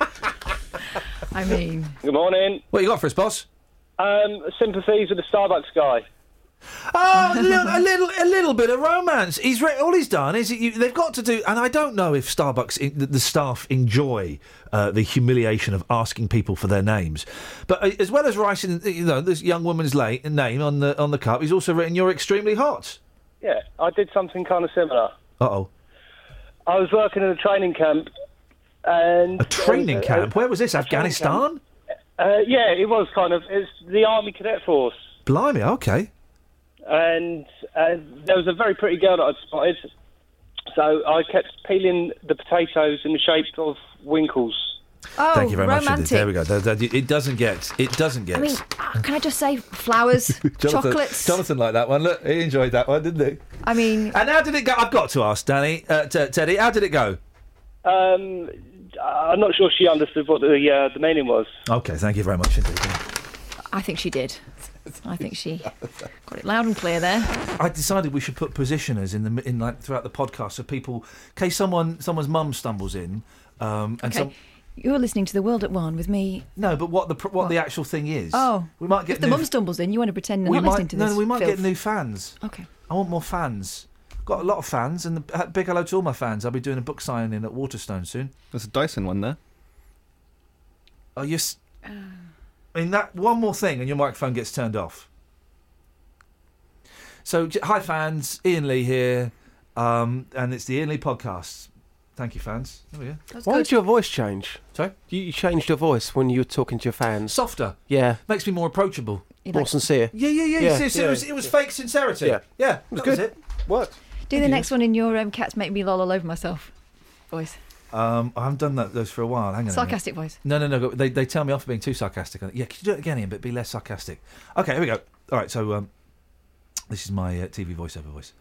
I mean, Good morning. What you got for us, boss? Um, sympathies with the Starbucks guy. Oh, a little, a little, a little bit of romance. He's re- all he's done is you, they've got to do, and I don't know if Starbucks, in, the, the staff enjoy uh, the humiliation of asking people for their names. But uh, as well as writing, you know, this young woman's late, name on the on the cup, he's also written "You're extremely hot." Yeah, I did something kind of similar. Uh oh. I was working in a training camp, and a training uh, camp. Where was this? Afghanistan. Uh, yeah, it was kind of. It's the Army Cadet Force. Blimey. Okay. And uh, there was a very pretty girl that I'd spotted, so I kept peeling the potatoes in the shape of winkles. Oh, Thank you very romantic. much indeed. There we go. There- there- It doesn't get. It doesn't get. I mean, can I just say flowers, Jonathan, chocolates? Jonathan liked that one. Look, he enjoyed that one, didn't he? I mean, and how did it go? I've got to ask Danny, uh, t- Teddy. How did it go? Um, I'm not sure she understood what the uh, the meaning was. Okay, thank you very much indeed. I think she did. I think she got it loud and clear there. I decided we should put positioners in the in like throughout the podcast so people, in case someone someone's mum stumbles in, um, and Okay. some. You're listening to The World at One with me. No, but what the pr- what, the actual thing is? Oh, we might get if the new mum stumbles in, you want to pretend they're we not might listening to no, this. we might filth. get new fans. Okay. I want more fans. Got a lot of fans, and the, uh, big hello to all my fans. I'll be doing a book signing at Waterstone soon. There's a Dyson one there. Oh, yes. I mean, that one more thing, and your microphone gets turned off. So, j- hi fans, Ian Lee here, um, and it's the Ian Lee podcast. Thank you, fans. There we go. Why did your voice change? Sorry? You, you changed your voice when you were talking to your fans. Softer. Yeah. Makes me more approachable. More sincere. Yeah, yeah, yeah. Yeah, It, yeah. it was, it was fake sincerity. Yeah. yeah, It was that good. Was it. What? Do the next one in your um, cats make me lol all over myself voice. Um, I haven't done that those for a while. Hang on. a minute. Sarcastic voice. No, no, no. They they tell me off for being too sarcastic. Yeah, could you do it again, Ian, but be less sarcastic? Okay, here we go. All right, so um, this is my uh, T V voiceover voice.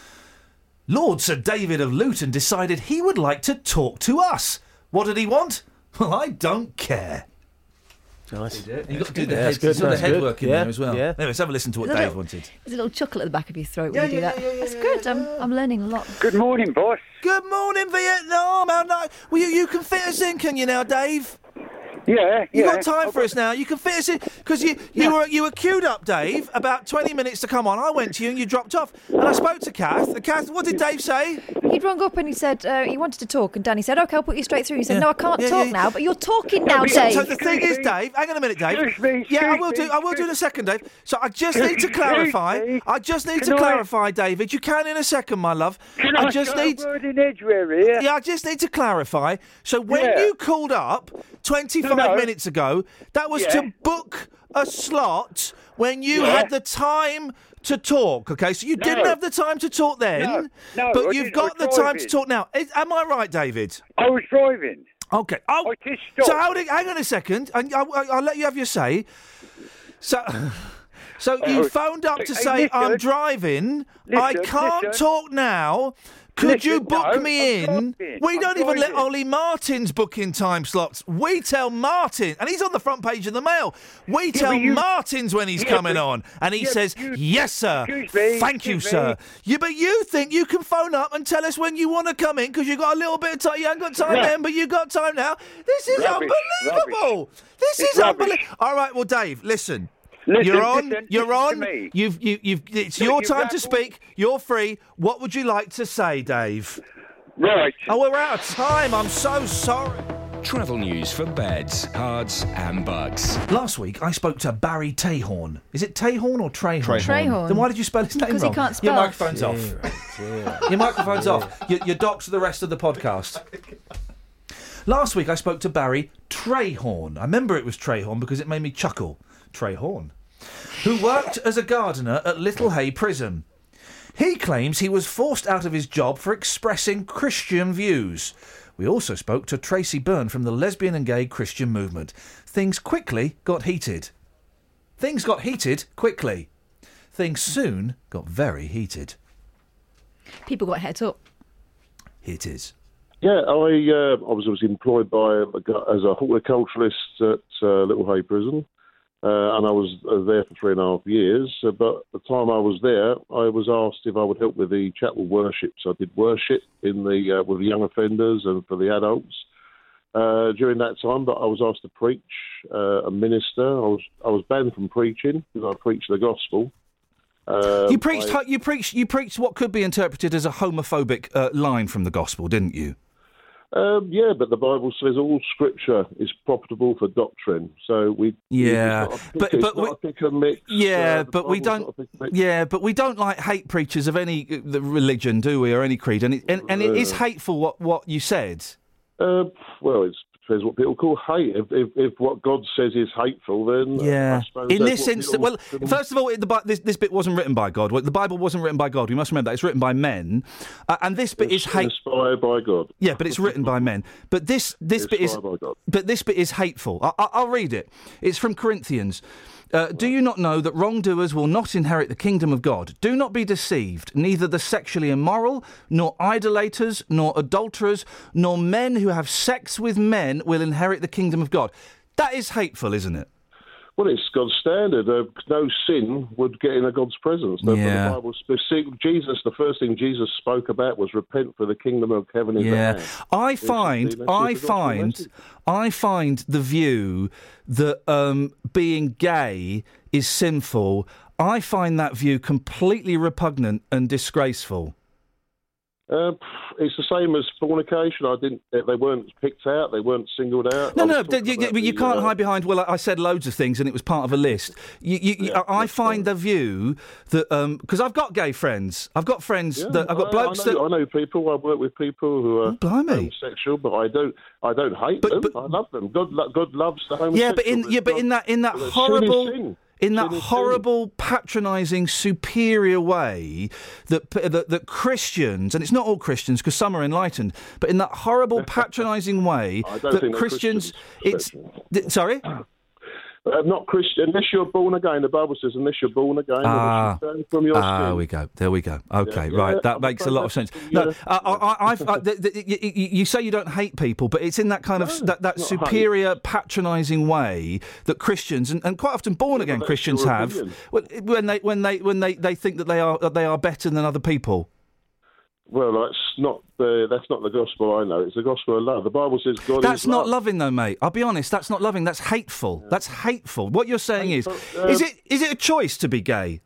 Lord Sir David of Luton decided he would like to talk to us. What did he want? Well, I don't care. Nice. You've got That's to do good. the That's head, good. sort of That's head good. work in Yeah, there as well. yeah. Anyway, let's have a listen to what There's a Dave little- wanted. There's a little chuckle at the back of your throat when Yeah, you do yeah, that. yeah, yeah, That's yeah, good. I'm, I'm learning a lot. Good morning, boss. Good morning, Vietnam. How nice. Well, you, you can fit us in, can you now, Dave? Yeah, You yeah. got time for us now? You can fit us in because you you were you were queued up, Dave. About twenty minutes to come on. I went to you and you dropped off, and I spoke to Kath. The Kath, what did Dave say? He'd rung up and he said uh, he wanted to talk, and Danny said, "Okay, I'll put you straight through." He said, "No, I can't Yeah, talk yeah. now, but you're talking now, so, Dave." so the thing is, Dave. Hang on a minute, Dave. Excuse me, yeah, I excuse will me, do. I will do in a second, Dave. So I just Excuse need to me, clarify. I just need Can to I- clarify, David. You can in a second, my love. Can I I just say need. a word in Edgware here? Yeah, I just need to clarify. So when Yeah. you called up twenty-five No, no. minutes ago, that was Yeah. to book a slot when you Yeah. had the time to talk. Okay, so you didn't No. have the time to talk then, No, no, but I you've didn't. got I the was time to driving. talk now. Is, am I right, David? I was driving. Okay. Oh, I just stopped. so how did? Hang on a second, and I, I, I'll let you have your say. So. So you Oh, phoned up to hey, say listen. I'm driving. I Listen, can't listen. talk now. Could you Listen, book no, me I'm in? driving. We I'm don't even let driving. Ollie Martin's booking time slots. We tell Martin, and he's on the front page of the Mail. We tell but you- Martin's when he's Yeah, coming but- on, and he yeah, says, excuse- "Yes, sir. excuse me, Thank you, excuse sir." me. Yeah, but you think you can phone up and tell us when you want to come in because you got a little bit of time. You haven't got time Yeah. then, but you got time now. This is Rubbish, unbelievable. This It's is rubbish. unbelievable. All right, well, Dave, listen. Listen, you're on. listen, you're listen on. to me. You've, you, you've. It's No, your you time to rabble. speak. You're free. What would you like to say, Dave? Right. Oh, we're out of time. I'm so sorry. Travel news for beds, cards, and bugs. Last week, I spoke to Barry Tahorn. Is it Tahorn or Trahorn? Trahorn. Trahorn. Then why did you spell his name Because he wrong? can't Your spell. microphone's off. Your microphone's off. You, you're docked to the rest of the podcast. Last week, I spoke to Barry Trahorn. I remember it was Trahorn because it made me chuckle. Trahorn. Who worked as a gardener at Little Hay Prison. He claims he was forced out of his job for expressing Christian views. We also spoke to Tracy Byrne from the lesbian and gay Christian movement. Things quickly got heated. Things got heated quickly. Things soon got very heated. People got het up. Here it is. Yeah, I uh, I was, I was employed by a, gu- as a horticulturalist at uh, Little Hay Prison, uh, and I was uh, there for three and a half years. Uh, but the time I was there, I was asked if I would help with the chapel worship. So I did worship in the uh, with the young offenders and for the adults uh, during that time. But I was asked to preach uh, and minister. I was I was banned from preaching because I preached the gospel. Um, you preached. I, you preached. You preached what could be interpreted as a homophobic uh, line from the gospel, didn't you? Um, yeah, but the Bible says all Scripture is profitable for doctrine. So we yeah, it's not a pick, but it's but not we, a pick and mix. yeah, uh, but we Bible's don't. not a pick and mix. Yeah, but we don't like hate preachers of any uh, the religion, do we, or any creed? And it, and, and it is Uh, hateful what what you said. Uh, well, it depends what people call hate. If, if, if what God says is hateful, then Yeah. I suppose In that's this what instance, people well, can- first of all, it- the, Bi- this, this bit wasn't written by God. Well, the Bible wasn't written by God. We must remember that. It's written by men. Uh, and this bit it's is hate. inspired by God. Yeah, but it's written by men. But this this It's bit is inspired by God. but this bit is hateful. I, I, I'll read it. It's from Corinthians. Uh, do you not know that wrongdoers will not inherit the kingdom of God? Do not be deceived. Neither the sexually immoral, nor idolaters, nor adulterers, nor men who have sex with men will inherit the kingdom of God. That is hateful, isn't it? Well, it's God's standard. Uh, no sin would get into God's presence. The, Yeah. the Bible specific, Jesus, the first thing Jesus spoke about was repent, for the kingdom of heaven is Yeah, at hand. I It's- find, that's I the gospel find, message. I find the view that um, being gay is sinful. I find that view completely repugnant and disgraceful. Uh, it's the same as fornication. I didn't. They weren't picked out. They weren't singled out. No, I was no, talking but you, about but you the, can't uh, hide behind. Well, I I said loads of things, and it was part of a list. You, you, you- Yeah, I that's find the view that because I've got gay friends, I've got friends Yeah, that I've got I, blokes I know, that. I know people. I work with people who are homosexual, but I don't. I don't hate them. I love them. God, lo- God loves the homosexual. Yeah, but in yeah, but in that in that But sin is horrible. sin. In that Sin is sin. horrible, patronising, superior way that, that that Christians, and it's not all Christians because some are enlightened, but in that horrible, patronising way I don't that think they're Christians, Christians, it's th- sorry. Uh, not Christian. Unless you're born again, the Bible says, unless you're born again, Ah, unless you turn from your ah, sin. we go. There we go. Okay, Yeah, right. yeah, That I'm makes a afraid lot of sense. that's the, No, uh, I, I, I've, I, the, the, you, you you say you don't hate people, but it's in that kind of No, that, that it's not hate. superior, patronising way that Christians and, and quite often born again that's Christians your have opinion. when when they when they when they, they think that they are that they are better than other people. Well, that's not the that's not the gospel I know. It's the gospel of love. The Bible says God That's is not love. loving, though, mate. I'll be honest. That's not loving. That's hateful. That's hateful. What you're saying is, Hateful, is um, it is it a choice to be gay?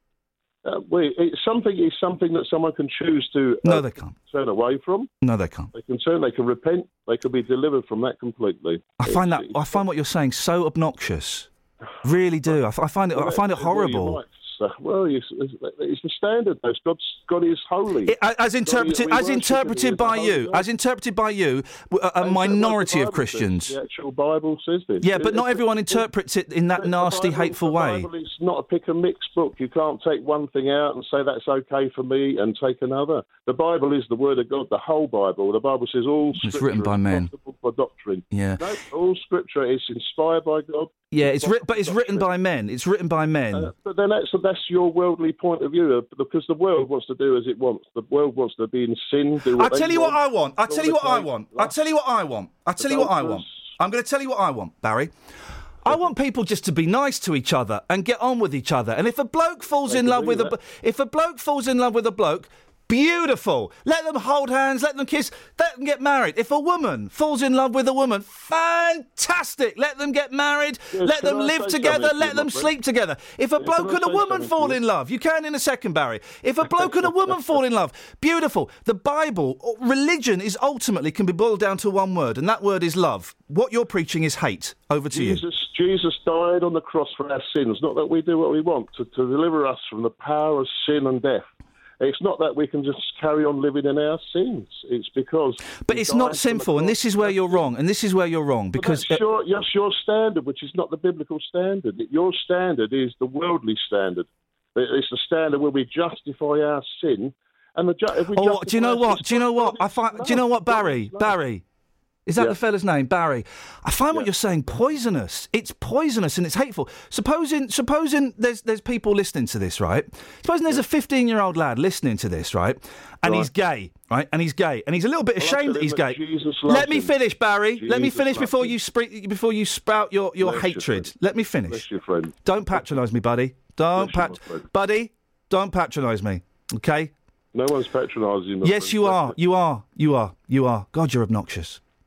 Uh, well, it's something. It's something that someone can choose to uh, No, they can't. turn away from. No, they can't. They can turn. They can repent. They can be delivered from that completely. I find that I find what you're saying so obnoxious. Really do. I, f- I find it. I find it Well, you're horrible. right. So, well, it's, it's it's the standard. Though. God's God is holy. It- as interpreted, we as worship him, he interpreted is by the you, holy God. as interpreted by you, w- a, a And so, like, minority the of Bible Christians. says, the actual Bible says this. Yeah, but It- not it- everyone it- interprets it in that the nasty, Bible- hateful the way. Bible is not a pick and mix book. You can't take one thing out and say that's okay for me and take another. The Bible is the Word of God, the whole Bible. The Bible says all It's Scripture written by is men. profitable for doctrine. Yeah. No, all Scripture is inspired by God. Yeah, it's writ- but it's written by men. It's written by men. Uh, but then that's that's your worldly point of view, uh, because the world wants to do as it wants. The world wants to be in sin. Do I what they tell you what I want. I all tell you what I the want. time. I tell you what I want. I tell you what I want. I'm going to tell you what I want, Barry. I want people just to be nice to each other and get on with each other. And if a bloke falls They in can love do with a, that. b- if a bloke falls in love with a bloke, beautiful. Let them hold hands. Let them kiss. Let them get married. If a woman falls in love with a woman, fantastic. Let them get married. Yes, let can them I live say together. something to Let you, them my friend? sleep together. If a Yeah, bloke can I and a say woman something to fall you? in love, you can in a second, Barry. If a bloke and a woman fall in love, beautiful. The Bible, religion is ultimately can be boiled down to one word, and that word is love. What you're preaching is hate. Over to you. Jesus, Jesus died on the cross for our sins. Not that we do what we want to, to deliver us from the power of sin and death. It's not that we can just carry on living in our sins. It's because. But he it's died not on the sinful, and cross. this is where you're wrong. And this is where you're wrong But because that's your, that's your standard, which is not the biblical standard. Your standard is the worldly standard. It's the standard where we justify our sin. And the ju- if we oh, do you know justify our what? Do you know what? I find. Do you know what, Barry? Barry. Is that Yeah. the fella's name, Barry? I find what you're saying poisonous. It's poisonous and it's hateful. Supposing, supposing there's there's people listening to this, right? Supposing there's a fifteen-year-old lad listening to this, right? And Right. he's gay, right? And he's gay, and he's a little bit Well, I ashamed tell that him he's that gay. Jesus loves Let me him. finish, Barry. Let me Jesus finish loves before him. you spre- before you spout your your Bless you, hatred. friend. Let me finish. Bless you, friend. Don't patronise me, buddy. Don't Bless you, pat, my friend. buddy. Don't patronise me. Okay. No one's patronising you. my Yes, friend. you Bless are. You are. You are. You are. God, you're obnoxious.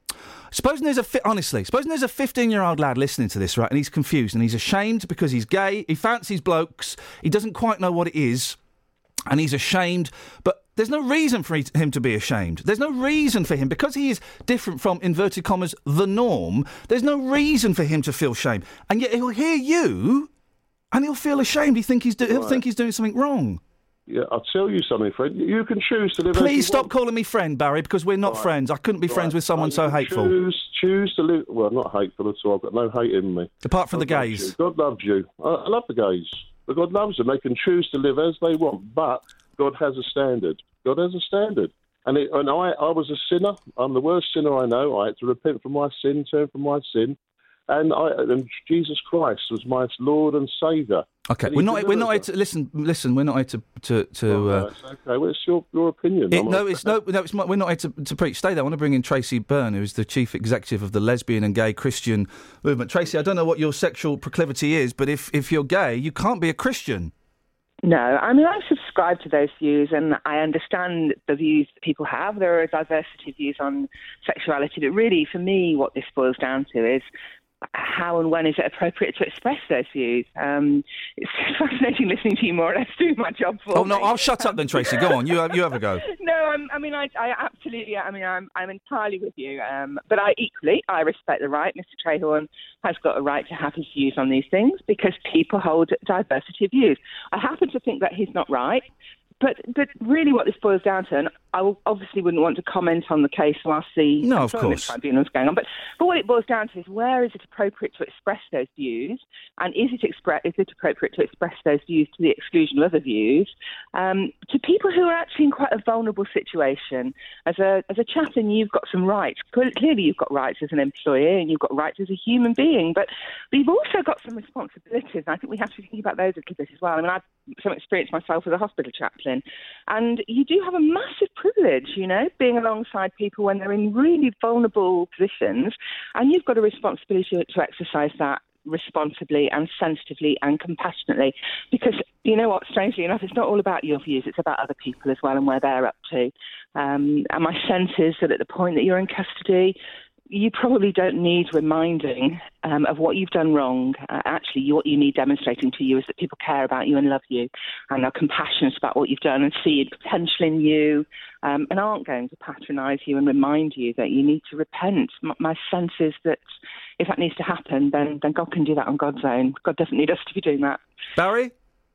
Supposing there's a fi- honestly, supposing there's a fifteen-year-old lad listening to this, right, and he's confused and he's ashamed because he's gay, he fancies blokes, he doesn't quite know what it is, and he's ashamed, but there's no reason for him to be ashamed. There's no reason for him, because he is different from, inverted commas, the norm, there's no reason for him to feel shame. And yet he'll hear you, and he'll feel ashamed. He think he's do- he'll Right. think he's doing something wrong. Yeah, I'll tell you something, friend. You can choose to live. as you Please stop want. calling me friend, Barry, because we're not Right. friends. I couldn't be Right. friends with someone You so can hateful. Choose, choose to live. Well, not hateful at all. I've got no hate in me. Apart from the God loves gays. you. God loves you. I, I love the gays, but God loves them. They can choose to live as they want, but God has a standard. God has a standard. And, it, and I, I was a sinner. I'm the worst sinner I know. I had to repent from my sin, turn from my sin, and I and Jesus Christ was my Lord and Saviour. Okay, And he we're not. We're delivered not here us. to listen. Listen, we're not here to to. to Oh, uh, no, it's okay. Well, it's your your opinion. it- I'm no, not- it's no, no. It's my, we're not here to, to preach. Stay there. I want to bring in Tracy Byrne, who is the chief executive of the Lesbian and Gay Christian Movement. Tracy, I don't know what your sexual proclivity is, but if if you're gay, you can't be a Christian. No, I mean, I subscribe to those views and I understand the views that people have. There are a diversity of views on sexuality, but really, for me, what this boils down to is how and when is it appropriate to express those views? Um, it's fascinating listening to you more or less do my job for Oh no, me. I'll shut up then, Tracy. Go on. You have, you have a go. No, I'm, I mean, I, I absolutely, I mean, I'm, I'm entirely with you. Um, but I equally, I respect the right. Mister Trahorn has got a right to have his views on these things because people hold diversity of views. I happen to think that he's not right. But but really what this boils down to, and I will, obviously wouldn't want to comment on the case whilst the No, of employment course. tribunal is going on, but, but what it boils down to is where is it appropriate to express those views, and is it, expre- is it appropriate to express those views to the exclusion of other views, um, to people who are actually in quite a vulnerable situation. As a, as a chaplain, you've got some rights. Cle- Clearly you've got rights as an employee, and you've got rights as a human being, but, but you've also got some responsibilities, and I think we have to be thinking about those a little bit as well. I mean, I've some experience myself as a hospital chaplain, and you do have a massive privilege, you know, being alongside people when they're in really vulnerable positions, and you've got a responsibility to exercise that responsibly and sensitively and compassionately, because you know what, strangely enough, it's not all about your views, it's about other people as well and where they're up to. Um, and my sense is that at the point that you're in custody, you probably don't need reminding um, of what you've done wrong. Uh, actually, you, what you need demonstrating to you is that people care about you and love you and are compassionate about what you've done and see potential in you um, and aren't going to patronise you and remind you that you need to repent. M- my sense is that if that needs to happen, then, then God can do that on God's own. God doesn't need us to be doing that. Barry?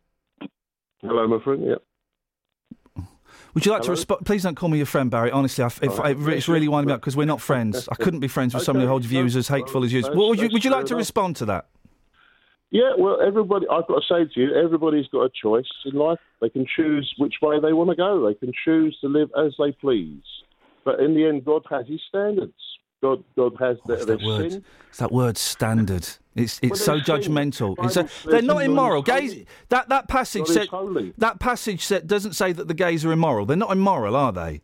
Hello, my friend. Yeah. Would you like to Hello? respond? Please don't call me your friend, Barry. Honestly, I, if, Oh, I, it's really winding me up because we're not friends. I couldn't be friends with somebody who holds views as hateful as you. that's- What would you, that's would you like fair to enough. respond to that? Yeah, well, everybody, I've got to say to you, everybody's got a choice in life. They can choose which way they want to go. They can choose to live as they please. But in the end, God has his standards. God, God has their, their word. sin. It's that word standard. It's it's Well, so there's sin. judgmental. The It's a, Bible says they're not God is immoral. holy. Gays. That that passage God is said. holy. That passage said, doesn't say that the gays are immoral. They're not immoral, are they?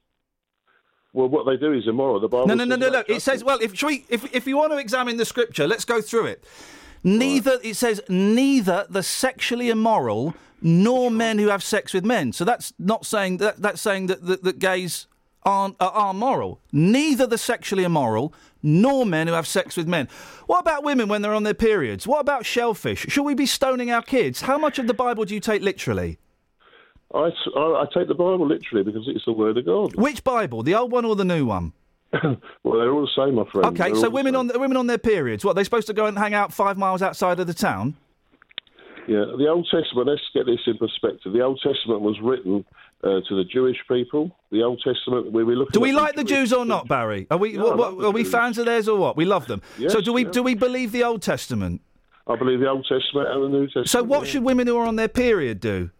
Well, what they do is immoral. The Bible No, no, no, says no, no. that It says, well, if should we, if if you want to examine the scripture, let's go through it. Neither it says neither the sexually immoral nor men who have sex with men. So that's not saying that that's saying that that, that gays aren't are, are moral. Neither the sexually immoral nor men who have sex with men. What about women when they're on their periods? What about shellfish? Should we be stoning our kids? How much of the Bible do you take literally? I, I, I take the Bible literally because it's the word of God. Which Bible, the old one or the new one? Well, they're all the same, my friend. Okay, They're so all the women same. on women on their periods, what, are they supposed to go and hang out five miles outside of the town? Yeah, the Old Testament, let's get this in perspective. The Old Testament was written uh, to the Jewish people. The Old Testament, we were looking Do we at like the Jews or not, Barry? Are we Yeah, I what, love what, the are we Jews. fans of theirs or what? We love them. Yes, so do we yeah. do we believe the Old Testament? I believe the Old Testament and the New Testament. So what yeah. should women who are on their period do?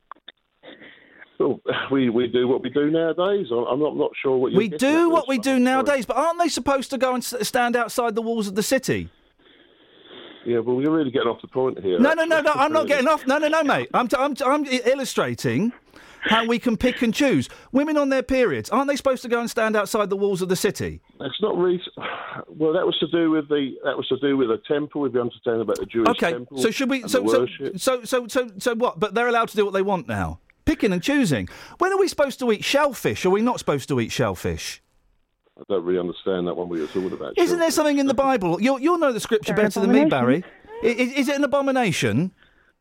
Well, we, we do what we do nowadays. I'm I'm not, not sure what you're We getting do at what with we this, do I'm nowadays, but aren't they supposed to go and s- stand outside the walls of the city? sorry. Yeah, well, we're really getting off the point here. No, no, no, no. I'm not Really. getting off. No, no, no, mate. I'm, t- I'm, t- I'm illustrating how we can pick and choose. Women on their periods, aren't they supposed to go and stand outside the walls of the city? It's not really. Well, that was to do with the that was to do with the temple. We've understand about the Jewish Okay, temple. so should we? and So, the so, worship. so, so, so, so, what? But they're allowed to do what they want now, picking and choosing. When are we supposed to eat shellfish? Are we not supposed to eat shellfish? I don't really understand that one we were talking about. Isn't there something in the Bible? You'll, you'll know the scripture They're better than me, abominations. Barry. Is, is it an abomination?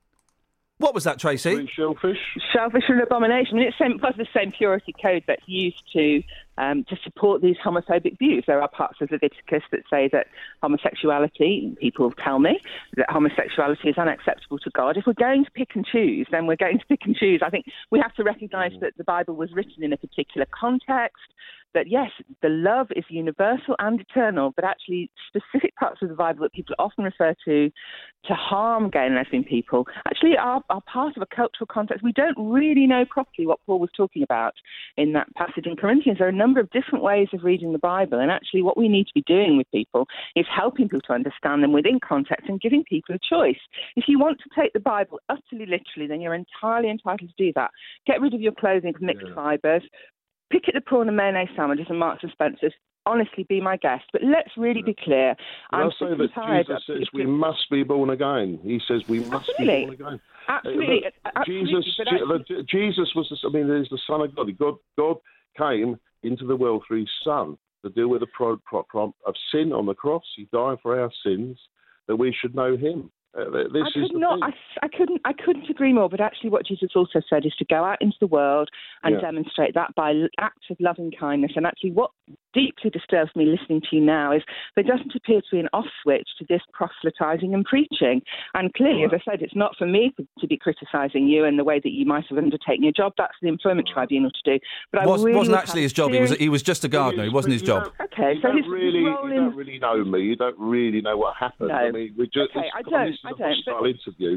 What was that, Tracy? Shellfish? Shellfish are an abomination. I mean, it's same, part of the same purity code that's used to um, to support these homophobic views. There are parts of Leviticus that say that homosexuality, people tell me, that homosexuality is unacceptable to God. If we're going to pick and choose, then we're going to pick and choose. I think we have to recognise that the Bible was written in a particular context, that yes, the love is universal and eternal, but actually specific parts of the Bible that people often refer to to harm gay and lesbian people actually are, are part of a cultural context. We don't really know properly what Paul was talking about in that passage in Corinthians. There are a number of different ways of reading the Bible, and actually what we need to be doing with people is helping people to understand them within context and giving people a choice. If you want to take the Bible utterly literally, then you're entirely entitled to do that. Get rid of your clothing from mixed yeah. fibres. Pick at the prawn and mayonnaise sandwiches and Marks and Spencer's. Honestly, be my guest. But let's really be clear. I'm I say that Jesus says we must be born again. He says we must Absolutely. be born again. Absolutely. Uh, Absolutely. Jesus, But actually, Jesus was, the, I mean, he's the Son of God. God. God came into the world through his Son to deal with the pro, pro, pro, of sin on the cross. He died for our sins, that we should know him. Uh, this I is could the not. thing. I, I couldn't. I couldn't agree more. But actually, what Jesus also said is to go out into the world and Yeah. demonstrate that by l- acts of loving kindness. And actually, what deeply disturbs me listening to you now is there doesn't appear to be an off switch to this proselytising and preaching. And clearly, as I said, it's not for me to, to be criticising you and the way that you might have undertaken your job. That's the Employment Tribunal to do. But I Was, really wasn't would actually have his job. He was serious- he was just a gardener. It wasn't his job. Okay, You so don't his really, role you in don't really know me. You don't really know what happened. No. I mean, we just. Okay, it's- I don't, This is I a don't, hostile interview.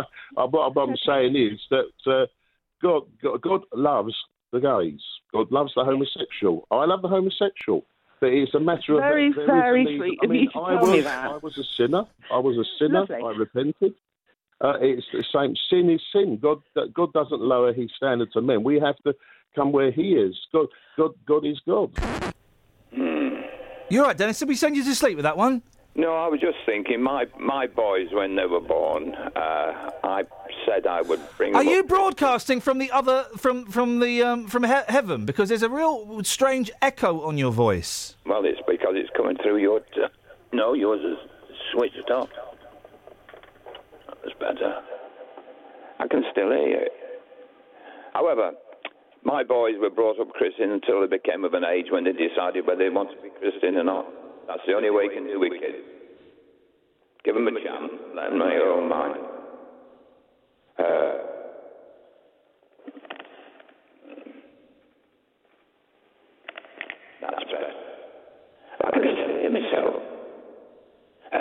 what I'm saying is that uh, God, God, God loves the gays. God loves the homosexual. I love the homosexual. But it's a matter of Very, there is very a need- sweet I of mean, you to I tell me was, that. I was a sinner. I was a sinner. Lovely. I repented. Uh, it's the same. Sin is sin. God, God doesn't lower His standard to men. We have to come where He is. God, God, God is God. You're right, Dennis. Did we send you to sleep with that one? No, I was just thinking, my my boys, when they were born, uh, I said I would bring Are them you up. broadcasting from the other from from the um, from he- heaven? Because there's a real strange echo on your voice. Well, it's because it's coming through your... T- no, yours is switched off. That's better. I can still hear you. However, my boys were brought up Christian until they became of an age when they decided whether they wanted to be Christian or not. That's the only way you can do it, kids. Give them a chance, let them make their own mind. Uh, that's better. I can still hear myself. Uh,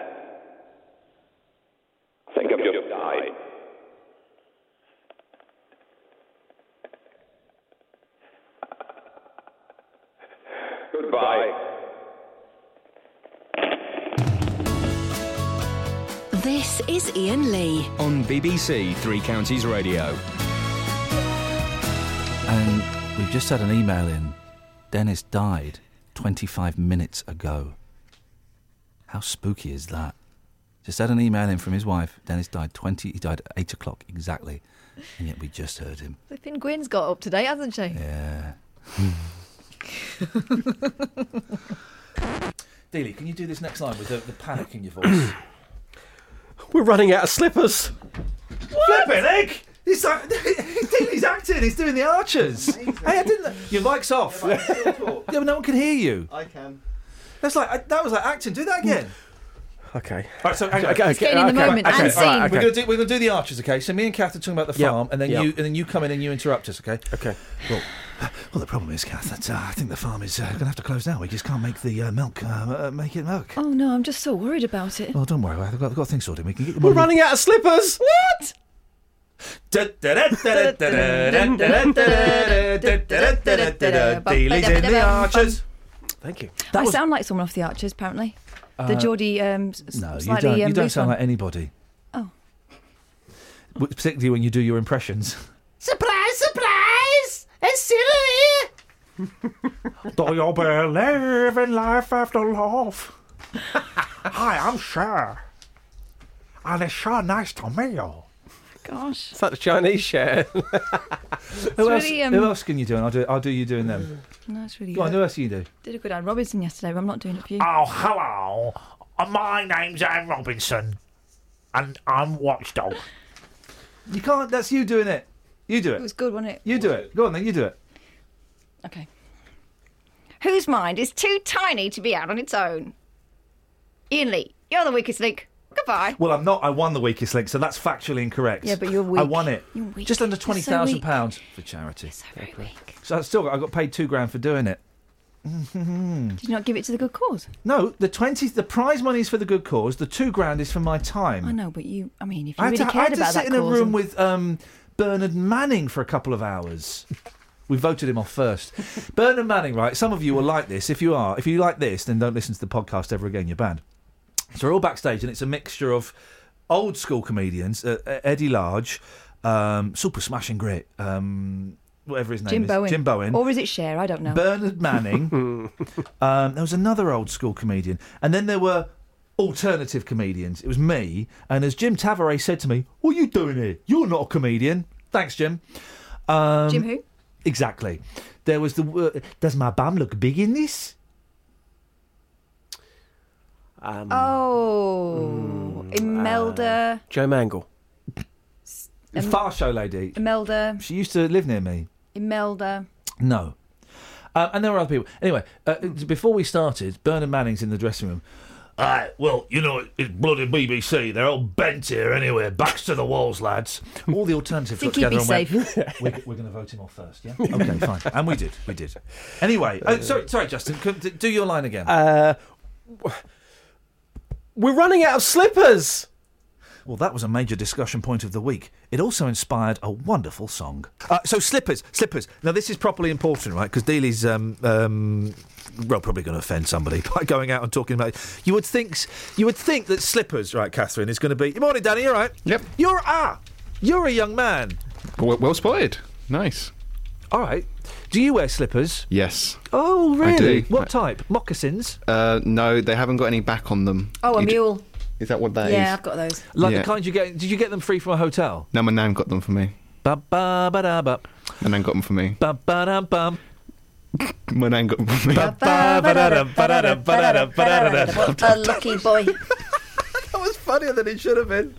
I think I've just died. Goodbye. This is Ian Lee. On B B C Three Counties Radio. And we've just had an email in. Dennis died twenty-five minutes ago. How spooky is that? Just had an email in from his wife. Dennis died twenty. He died at eight o'clock exactly, and yet we just heard him. Flipping Gwyn's got up today, hasn't she? Yeah. Dealey, can you do this next line with the, the panic in your voice? We're running out of slippers. Flipping egg! He's like, Dealey's acting. He's doing the Archers. Hey, I didn't. Your mic's off. Yeah, but no one can hear you. I can. That's like that was like acting. Do that again. Okay. All right, so hang on. Okay, okay, Getting in the okay, moment okay, and all right, scene. okay. We're gonna do we're gonna do the Archers, okay? So me and Kath are talking about the Yeah, farm, and then yeah. you and then you come in and you interrupt us, okay? Okay. Well, well, the problem is, Kath, that uh, I think the farm is uh, going to have to close down. We just can't make the uh, milk uh, uh, make it milk. Oh no, I'm just so worried about it. Well, don't worry, I've got, I've got things sorted. We can get. We're running out of slippers. What? Dealey's in the Archers. Thank you. That I was- sound like someone off the Archers, apparently. The Uh, Geordie, um, s- No, you slightly don't. You um, don't loose sound one. like anybody. Oh. W- Particularly when you do your impressions. Surprise, surprise! It's still here! Do you believe in life after love? Hi, I'm Cher. And it's so nice to meet you. Gosh. It's like the Chinese share. who, else, really, um, who else can you do? And I'll do, I'll do you doing them. No, it's really Go on, good. who else can you do? Did a good Anne Robinson yesterday, but I'm not doing it for you. Oh, hello. Uh, My name's Anne Robinson, and I'm Watchdog. You can't, that's you doing it. You do It it. was good, wasn't it? You do it. Go on then, you do it. Okay. Whose mind is too tiny to be out on its own? Ian Lee, you're the weakest link. Goodbye. Well, I'm not. I won the weakest link, so that's factually incorrect. Yeah, but you're I weak. won it. You're weak. Just under You're twenty so thousand weak. pounds for charity. So very weak. So I still got, I got paid two grand for doing it. Did you not give it to the good cause? No, the twenty, the prize money is for the good cause. The two grand is for my time. I know, but you, I mean, if you I had really to, I cared had to about sit that in a cause room and- with um, Bernard Manning for a couple of hours. We voted him off first. Bernard Manning, right? Some of you will like this. If you are, if you like this, then don't listen to the podcast ever again. You're banned. So we're all backstage, and it's a mixture of old school comedians, uh, Eddie Large, um, super smashing great, um, whatever his name Jim is, Bowen. Jim Bowen, Or is it Cher? I don't know. Bernard Manning. um, there was another old school comedian, and then there were alternative comedians. It was me, and as Jim Tavares said to me, "What are you doing here? You're not a comedian." Thanks, Jim. Um, Jim who? Exactly. There was the. Uh, Does my bum look big in this? Um, Oh, Imelda. Joe Mangle. The Far Show lady. Imelda. She used to live near me. Imelda. No. Um, and there were other people. Anyway, uh, before we started, Bernard Manning's in the dressing room. Aye, well, you know, it's bloody B B C. They're all bent here anyway. Backs to the walls, lads. All the alternatives got Think he'd together be and safe. went, we're, we're going to vote him off first, yeah? Okay, fine. And we did, we did. Anyway, uh, sorry, sorry, Justin, could- d- do your line again. Uh, we're running out of slippers. Well, that was a major discussion point of the week. It also inspired a wonderful song. Uh, so, slippers, slippers. Now, this is properly important, right? Because Dealey's, um, um, well, probably going to offend somebody by going out and talking about it. You would think, you would think that slippers, right, Catherine, is going to be... Good morning, Danny, you all right? Yep. You're, ah, you're a young man. Well, well spotted. Nice. All right. Do you wear slippers? Yes. Oh, really? I do. What type? Moccasins? Uh, no, they haven't got any back on them. Oh, a You d- mule. Is that what that is? Yeah, I've got those. Like Yeah. the kind you get... Did you get them free from a hotel? No, my nan got them for me. Ba ba ba da ba. My nan got them for me. Ba ba da bum. My nan got them for me. Ba ba ba da da ba da da ba da da ba da da da. What a lucky boy. That was funnier than it should have been.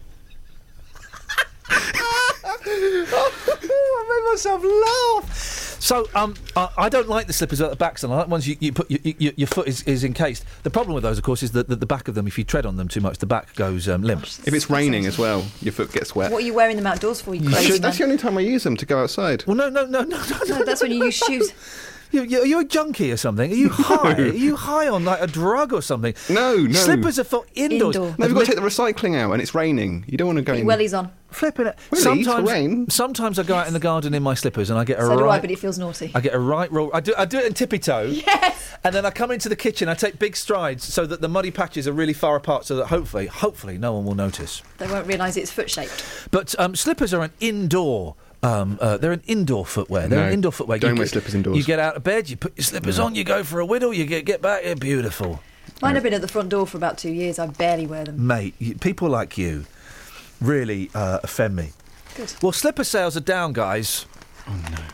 I made myself laugh. So, um, I, I don't like the slippers at the back. So I like ones you, you put your, your, your foot is, is encased. The problem with those, of course, is that the, the back of them, if you tread on them too much, the back goes um, limp. If it's raining as well, your foot gets wet. What are you wearing them outdoors for, you You crazy should- man? That's the only time I use them, to go outside. Well, no, no, no, no, no. No, that's when you use shoes. You, you, are you a junkie or something? Are you high? Are you high on like a drug or something? No, no. Slippers are for indoors. Indoor. No, you've got to take the recycling out, and it's raining. You don't want to go in. Wellies on. Flipping it. Wellies, sometimes, rain. sometimes I go out in the garden in my slippers and I get a So right. do I, but it feels naughty. I get a right roll. I do. I do it in tippy toe. Yes. And then I come into the kitchen. I take big strides so that the muddy patches are really far apart, so that hopefully, hopefully, no one will notice. They won't realise it's foot shaped. But um, slippers are an indoor. Um, uh, they're an indoor footwear. They're No, an indoor footwear. don't You wear get- slippers indoors. You get out of bed. You put your slippers No. on. You go for a whittle. You get get back. You're beautiful, Mine have been at the front door for about two years. I barely wear them. mate. You, people like you really uh, offend me. Good. Well, slipper sales are down, guys. Oh,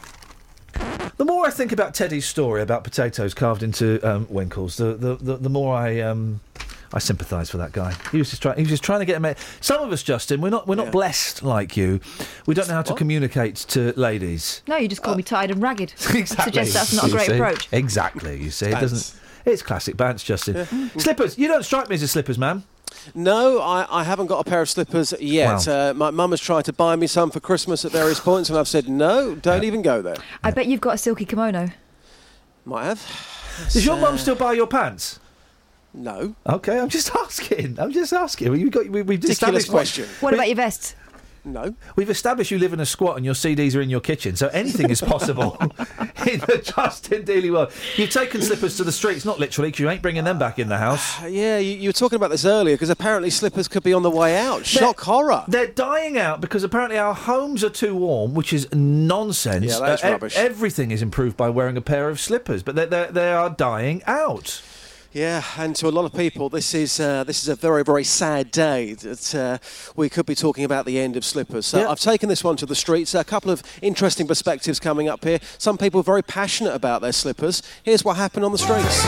no. The more I think about Teddy's story about potatoes carved into um, winkles, the, the, the, the more I um, I sympathise for that guy. He was just trying. He was just trying to get him. Some of us, Justin, we're not we're not Yeah. blessed like you. We don't know how to What? communicate to ladies. No, you just call me tired and ragged. Exactly. I suggest that's not a You great see? approach. Exactly. You see, it Bants. doesn't. It's classic Bants, Justin. Slippers. You don't strike me as a slippers man. No, I, I haven't got a pair of slippers yet. Wow. Uh, my mum has tried to buy me some for Christmas at various points, and I've said no, don't even go there. I bet you've got a silky kimono. Might have. Does your Uh, mum still buy your pants? No. Okay, I'm just asking. I'm just asking. We've got we, we've Ridiculous established question. What about your vests? No. We've established you live in a squat and your C Ds are in your kitchen, so anything is possible in the Justin Dealey world. You've taken slippers to the streets, not literally, because you ain't bringing them back in the house. Uh, yeah, you, you were talking about this earlier, because apparently slippers could be on the way out. Shock horror. They're dying out because apparently our homes are too warm, which is nonsense. Yeah, that's Uh, ev- rubbish. everything is improved by wearing a pair of slippers, but they they they are dying out. Yeah, and to a lot of people, this is uh, this is a very, very sad day that uh, we could be talking about the end of slippers. So Yeah. I've taken this one to the streets. A couple of interesting perspectives coming up here. Some people are very passionate about their slippers. Here's what happened on the streets.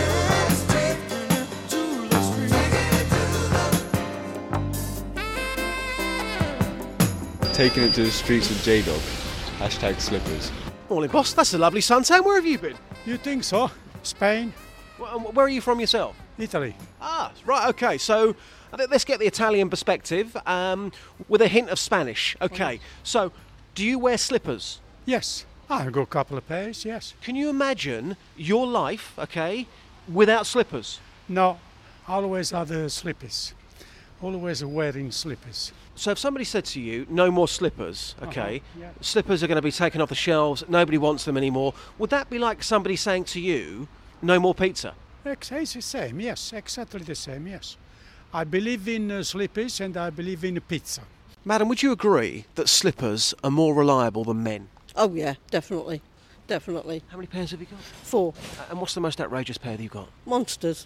Taking it to the streets with J-Dog. Hashtag slippers. Morning, boss. That's a lovely suntan. Where have you been? You think so? Spain? Where are you from yourself? Italy. Ah, right, okay. So uh, let's get the Italian perspective um, with a hint of Spanish. Okay, so do you wear slippers? Yes. I've got a couple of pairs, yes. Can you imagine your life, okay, without slippers? No, always other slippers. Always wearing slippers. So if somebody said to you, no more slippers, okay, Uh-huh, yeah. slippers are going to be taken off the shelves, nobody wants them anymore, would that be like somebody saying to you, no more pizza? Ex- It's the same, yes, exactly the same, yes. I believe in uh, slippers and I believe in pizza. Madam, would you agree that slippers are more reliable than men? Oh, yeah, definitely. Definitely. How many pairs have you got? Four. Uh, And what's the most outrageous pair that you've got? Monsters.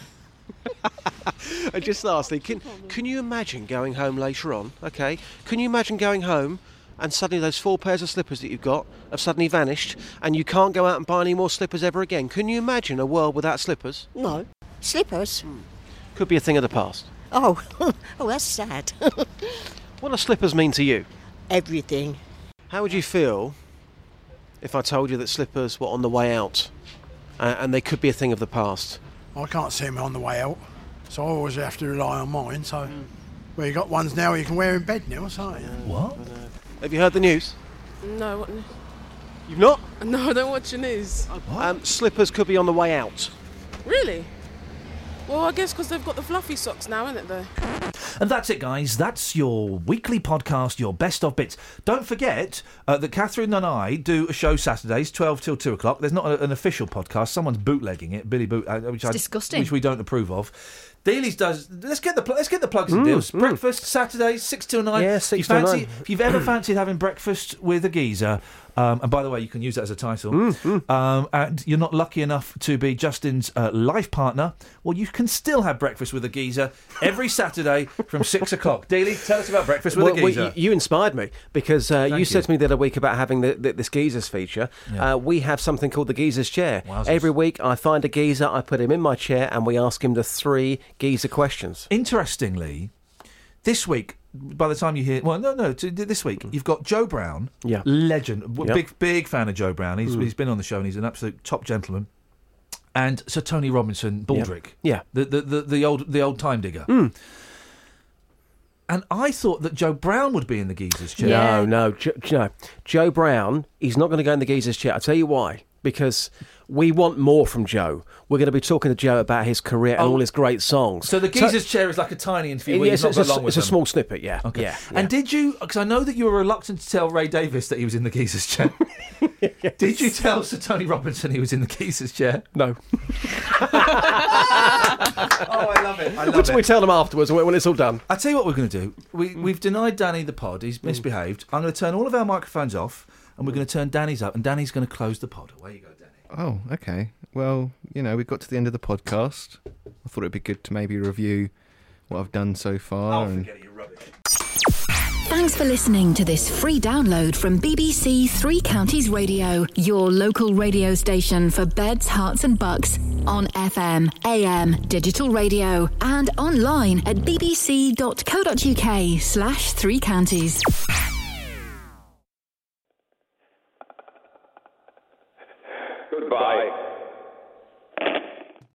And just lastly, can, can you imagine going home later on, okay? Can you imagine going home and suddenly those four pairs of slippers that you've got have suddenly vanished and you can't go out and buy any more slippers ever again? Can you imagine a world without slippers? No. Slippers? Could be a thing of the past. Oh, oh, that's sad. What do slippers mean to you? Everything. How would you feel if I told you that slippers were on the way out uh, and they could be a thing of the past? I can't see them on the way out, so I always have to rely on mine. So, well, you got ones now you can wear in bed now, so. What? Have you heard the news? No, what news? You've not? No, I don't watch the news. Um, slippers could be on the way out. Really? Well, I guess because they've got the fluffy socks now, isn't it, though? And that's it, guys. That's your weekly podcast, your best of bits. Don't forget uh, that Catherine and I do a show Saturdays, twelve till two o'clock. There's not a, an official podcast. Someone's bootlegging it, Billy Boot, uh, which I, disgusting. which we don't approve of. Dealey's does. Let's get the pl- let's get the plugs and Mm, deals. mm. Breakfast Saturdays six till nine. Yeah, If six you till fancy, nine. If you've ever fancied having breakfast with a geezer, um, and by the way, you can use that as a title. Mm, Um, and you're not lucky enough to be Justin's uh, life partner. Well, you can still have breakfast with a geezer every Saturday from six o'clock. Dealey, tell us about breakfast with Well, a well, geezer. you, you inspired me because uh, you, you. said to me the other week about having the, the, this geezers feature. Yeah. Uh, we have something called the geezers chair. Wowzers. Every week I find a geezer, I put him in my chair, and we ask him the three geezer questions. Interestingly, this week, by the time you hear, well, no, no, t- this week you've got Joe Brown, Yeah. legend, w- Yep. big, big fan of Joe Brown. He's Mm. he's been on the show and he's an absolute top gentleman. And Sir Tony Robinson Baldrick, Yeah. the the the, the old the old time digger. Mm. And I thought that Joe Brown would be in the geezer's chair. No, no, jo- no. Joe Brown, he's not going to go in the geezer's chair. I'll tell you why. Because we want more from Joe. We're going to be talking to Joe about his career and Oh. all his great songs. So the geezer's chair is like a tiny interview where Yes, you've not it's, got a, along with it's a them. small snippet, yeah. Okay. Yeah, And did you? Because I know that you were reluctant to tell Ray Davis that he was in the geezer's chair. Did you tell Sir Tony Robinson he was in the geezer's chair? No. Oh, I love it. I love Which it. we tell them afterwards when when it's all done. I tell you what we're going to do. We, We've denied Danny the pod. He's misbehaved. I'm going to turn all of our microphones off, and we're going to turn Danny's up, and Danny's going to close the pod. Away you go, Danny. Oh, okay. Well, you know, we got to the end of the podcast. I thought it'd be good to maybe review what I've done so far. and Thanks for listening to this free download from B B C Three Counties Radio, your local radio station for beds, hearts and bucks on F M, A M, digital radio and online at bbc.co.uk slash three counties. Goodbye.